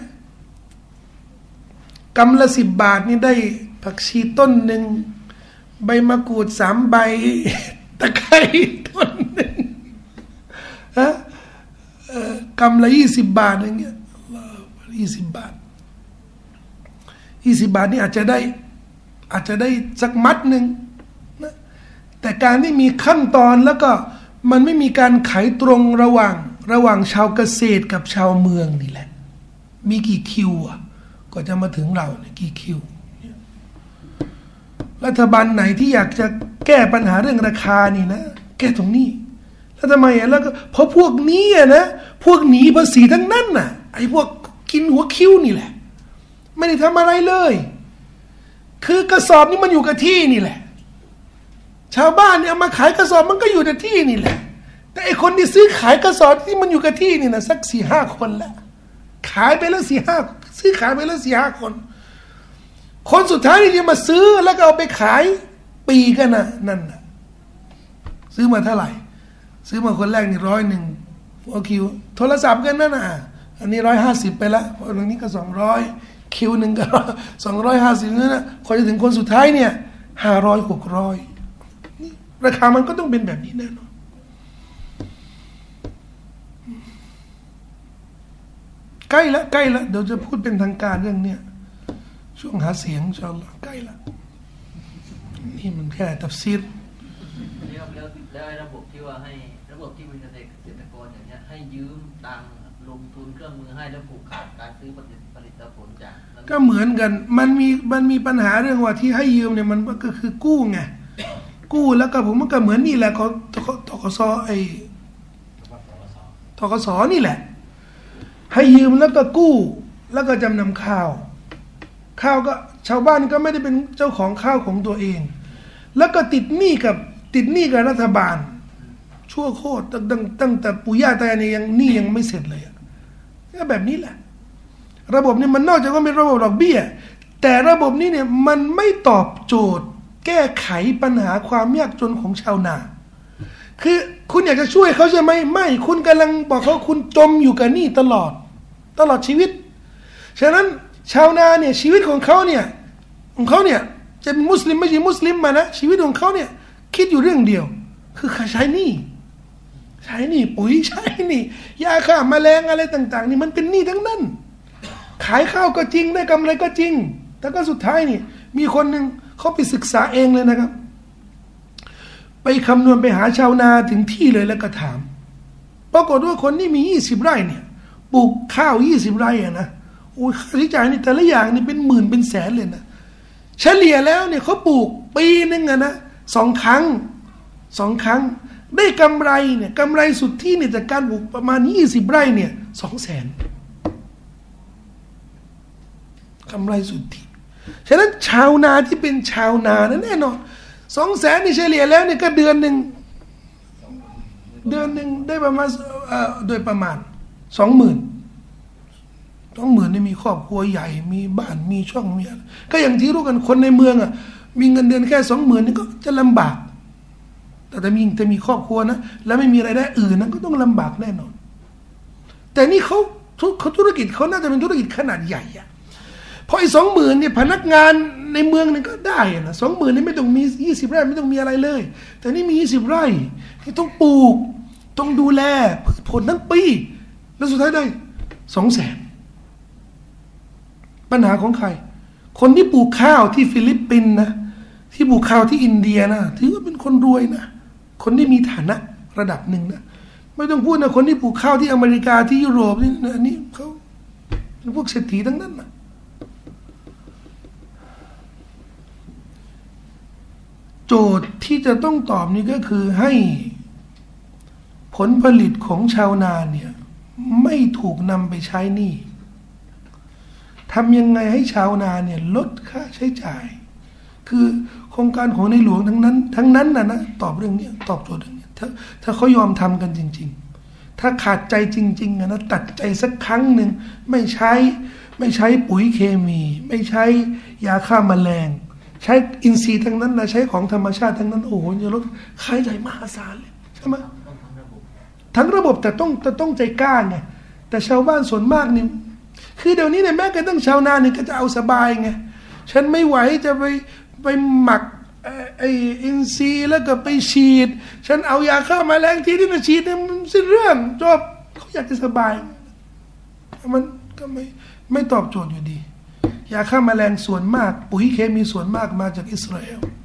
กำละสิบบาทนี่ได้ผักชีต้นหนึ่งใบมะกรูดสามใบตะไคร้ต้นหนึ่งฮะกำละยี่สิบบาทอย่างเงี้ยยี่สิบบาทยี่สิบบาทนี่อาจจะได้อาจจะได้สักมัดหนึ่งนะแต่การที่มีขั้นตอนแล้วก็มันไม่มีการขายตรงระหว่างระหว่างชาวเกษตรกับชาวเมืองนี่แหละมีกี่คิวอ่ะก็จะมาถึงเราเนี่ยกี่คิวรัฐบาลไหนที่อยากจะแก้ปัญหาเรื่องราคานี่นะแก้ตรงนี้แล้วทำไมอ่ะแล้วก็เพราะพวกนี้อ่ะนะพวกหนีภาษีทั้งนั้นน่ะไอ้พวกกินหัวคิวนี่แหละไม่ได้ทำอะไรเลยคือกระสอบนี่มันอยู่กับที่นี่แหละชาวบ้านเนี่ยมาขายกระสอบมันก็อยู่กับที่นี่แหละแต่ไอ้คนที่ซื้อขายกระสอบที่มันอยู่กับที่นี่นะสักสี่ห้าคนละขายไปแล้วสี่ห้าซื้อขายไปแล้วสี่ห้าคนคนสุดท้ายที่จะมาซื้อแล้วก็เอาไปขายปีกันนะนั่นนะซื้อมาเท่าไหร่ซื้อมาคนแรกนี่ร้อยหนึ่งโอคิวโทรศัพท์กันนั่นนะอันนี้ร้อยห้าสิบไปแล้วตรงนี้ก็สองร้อยคิวหนึ่งก็สองร้อยห้าสิบนั่นนะคนจะถึงคนสุดท้ายเนี่ยห้าร้อยหกร้อยนี่ราคามันก็ต้องเป็นแบบนี้แน่นอนใกล้ละใกล้ละเดี๋ยวจะพูดเป็นทางการเรื่องเนี้ยช่วงหาเสียงอินชาอัลลอฮ์ใกล้ละนี่มันแค่ตัฟซีรแล้วแล้วแล้วระบบที่ว่าให้ระบบที่บริษัทเกษตรกรอย่างเงี้ยให้ยืมตังค์ลงทุนเครื่องมือให้แล้วผูกขาดการซื้อผลิตผลิตผลจากก็เหมือนกันมันมีมันมีปัญหาเรื่องว่าที่ให้ยืมเนี่ยมันก็คือกู้ไงกู้แล้วก็ผมมันก็เหมือนนี่แหละเขาทกสไอ้ทกสนี่แหละให้ยืมแล้วก็กู้แล้วก็จำนำข้าวข้าวก็ชาวบ้านก็ไม่ได้เป็นเจ้าของข้าวของตัวเองแล้วก็ติดหนี้กับติดหนี้กับรัฐบาลชั่วโคตรตั้งตั้งแต่ปู่ย่าตายายเนี่ยยังหนี้ยังไม่เสร็จเลยก็แบบนี้แหละระบบนี้มันนอกจากว่าเป็นระบบดอกเบี้ยแต่ระบบนี้เนี่ยมันไม่ตอบโจทย์แก้ไขปัญหาความยากจนของชาวนาคือคุณอยากจะช่วยเขาใช่ไหมไม่คุณกำลังบอกเขาคุณจมอยู่กับหนี้ตลอดตลอดชีวิตฉะนั้นชาวนาเนี่ยชีวิตของเขาเนี่ยของเขาเนี่ยจะเป็นมุสลิมไม่ใช่มุสลิมมานะชีวิตของเขาเนี่ยคิดอยู่เรื่องเดียวคือใช้หนี้ใช้หนี้ปุ๋ยใช้หนี้ยาฆ่าแมลงอะไรต่างๆนี่มันเป็นหนี้ทั้งนั้นขายข้าวก็จริงได้กำไรก็จริงแต่ก็สุดท้ายนี่มีคนหนึ่งเขาไปศึกษาเองเลยนะครับไปคำนวณไปหาชาวนาถึงที่เลยแล้วก็ถามปรากฏว่าคนที่มียี่สิบไร่เนี่ยปลูกข้าวยี่สิบไร่อะนะโอ้ยค่าใช้จ่ายนี่แต่ละอย่างนี่เป็นหมื่นเป็นแสนเลยนะเฉลี่ยแล้วเนี่ยเขาปลูกปีนึงอะนะสองครั้งสองครั้งได้กำไรเนี่ยกำไรสุดที่เนี่ยจากการปลูกประมาณยี่สิบไร่เนี่ยสองแสนกำไรสุดที่ฉะนั้นชาวนาที่เป็นชาวนานั้นแน่นอนสองแสนนี่เฉลี่ยแล้วเนี่ยก็เดือนหนึ่งเดือนหนึ่งได้ประมาณเอ่อโดยประมาณสองหมื่นสองหมื่นนี่มีครอบครัวใหญ่มีบ้านมีช่องมีอะไรก็อย่างที่รู้กันคนในเมืองอ่ะมีเงินเดือนแค่สองหมื่นนี่ก็จะลำบากแต่ถ้ามีจะมีครอบครัวนะแล้วไม่มีรายได้อื่นนั้นก็ต้องลำบากแน่นอนแต่นี่เขาเขาธุรกิจเขาน่าจะเป็นธุรกิจขนาดใหญ่อะเพราะไอ้สองหมื่นเนี่ยพนักงานในเมืองนี่ก็ได้นะสองหมื่นนี่ไม่ต้องมียี่สิบไร่ไม่ต้องมีอะไรเลยแต่นี่มียี่สิบไร่ที่ต้องปลูกต้องดูแลผลทั้งปีแล้วสุดท้ายได้สองแสนปัญหาของใครคนที่ปลูกข้าวที่ฟิลิปปินส์นะที่ปลูกข้าวที่อินเดียนะถือว่าเป็นคนรวยนะคนที่มีฐานะระดับหนึ่งนะไม่ต้องพูดนะคนที่ปลูกข้าวที่อเมริกาที่ยุโรปนี่นะนี่เขาเป็นพวกเศรษฐีทั้งนั้นนะโจทย์ที่จะต้องตอบนี่ก็คือให้ผลผลิตของชาวนาเนี่ยไม่ถูกนำไปใช้หนี้ทำยังไงให้ชาวนาเนี่ยลดค่าใช้จ่ายคือโครงการของในหลวงทั้งนั้นทั้งนั้นนะนะตอบเรื่องนี้ตอบโจทย์เรื่องนี้ถ้าถ้าเขายอมทำกันจริงๆถ้าขาดใจจริงๆนะตัดใจสักครั้งหนึ่งไม่ใช้ไม่ใช้ปุ๋ยเคมีไม่ใช้ยาฆ่าแมลงใช้อินทรีย์ทั้งนั้นนะใช้ของธรรมชาติทั้งนั้นโอ้โหจะลดค่าใช้จ่ายมหาศาลเลยใช่ไหมต้องทั้งระบบทั้งระบบแต่ต้องแต่ต้องใจกล้าไงแต่ชาวบ้านส่วนมากนี่คือเดี๋ยวนี้เนี่ยแม้กระทั่งชาวนาเนี่ยก็จะเอาสบายไงฉันไม่ไหวจะไปไปหมักไออินทรีย์แล้วก็ไปฉีดฉันเอายาฆ่าแมลงทีนี่มาฉีดเนี่ยมันสิ้นเรื่องจบเขาอยากจะสบายมันก็ไม่ไม่ตอบโจทย์อยู่ดียาฆ่าแมลงส่วนมากปุ๋ยเคมีส่วนมากมาจากอิสราเอล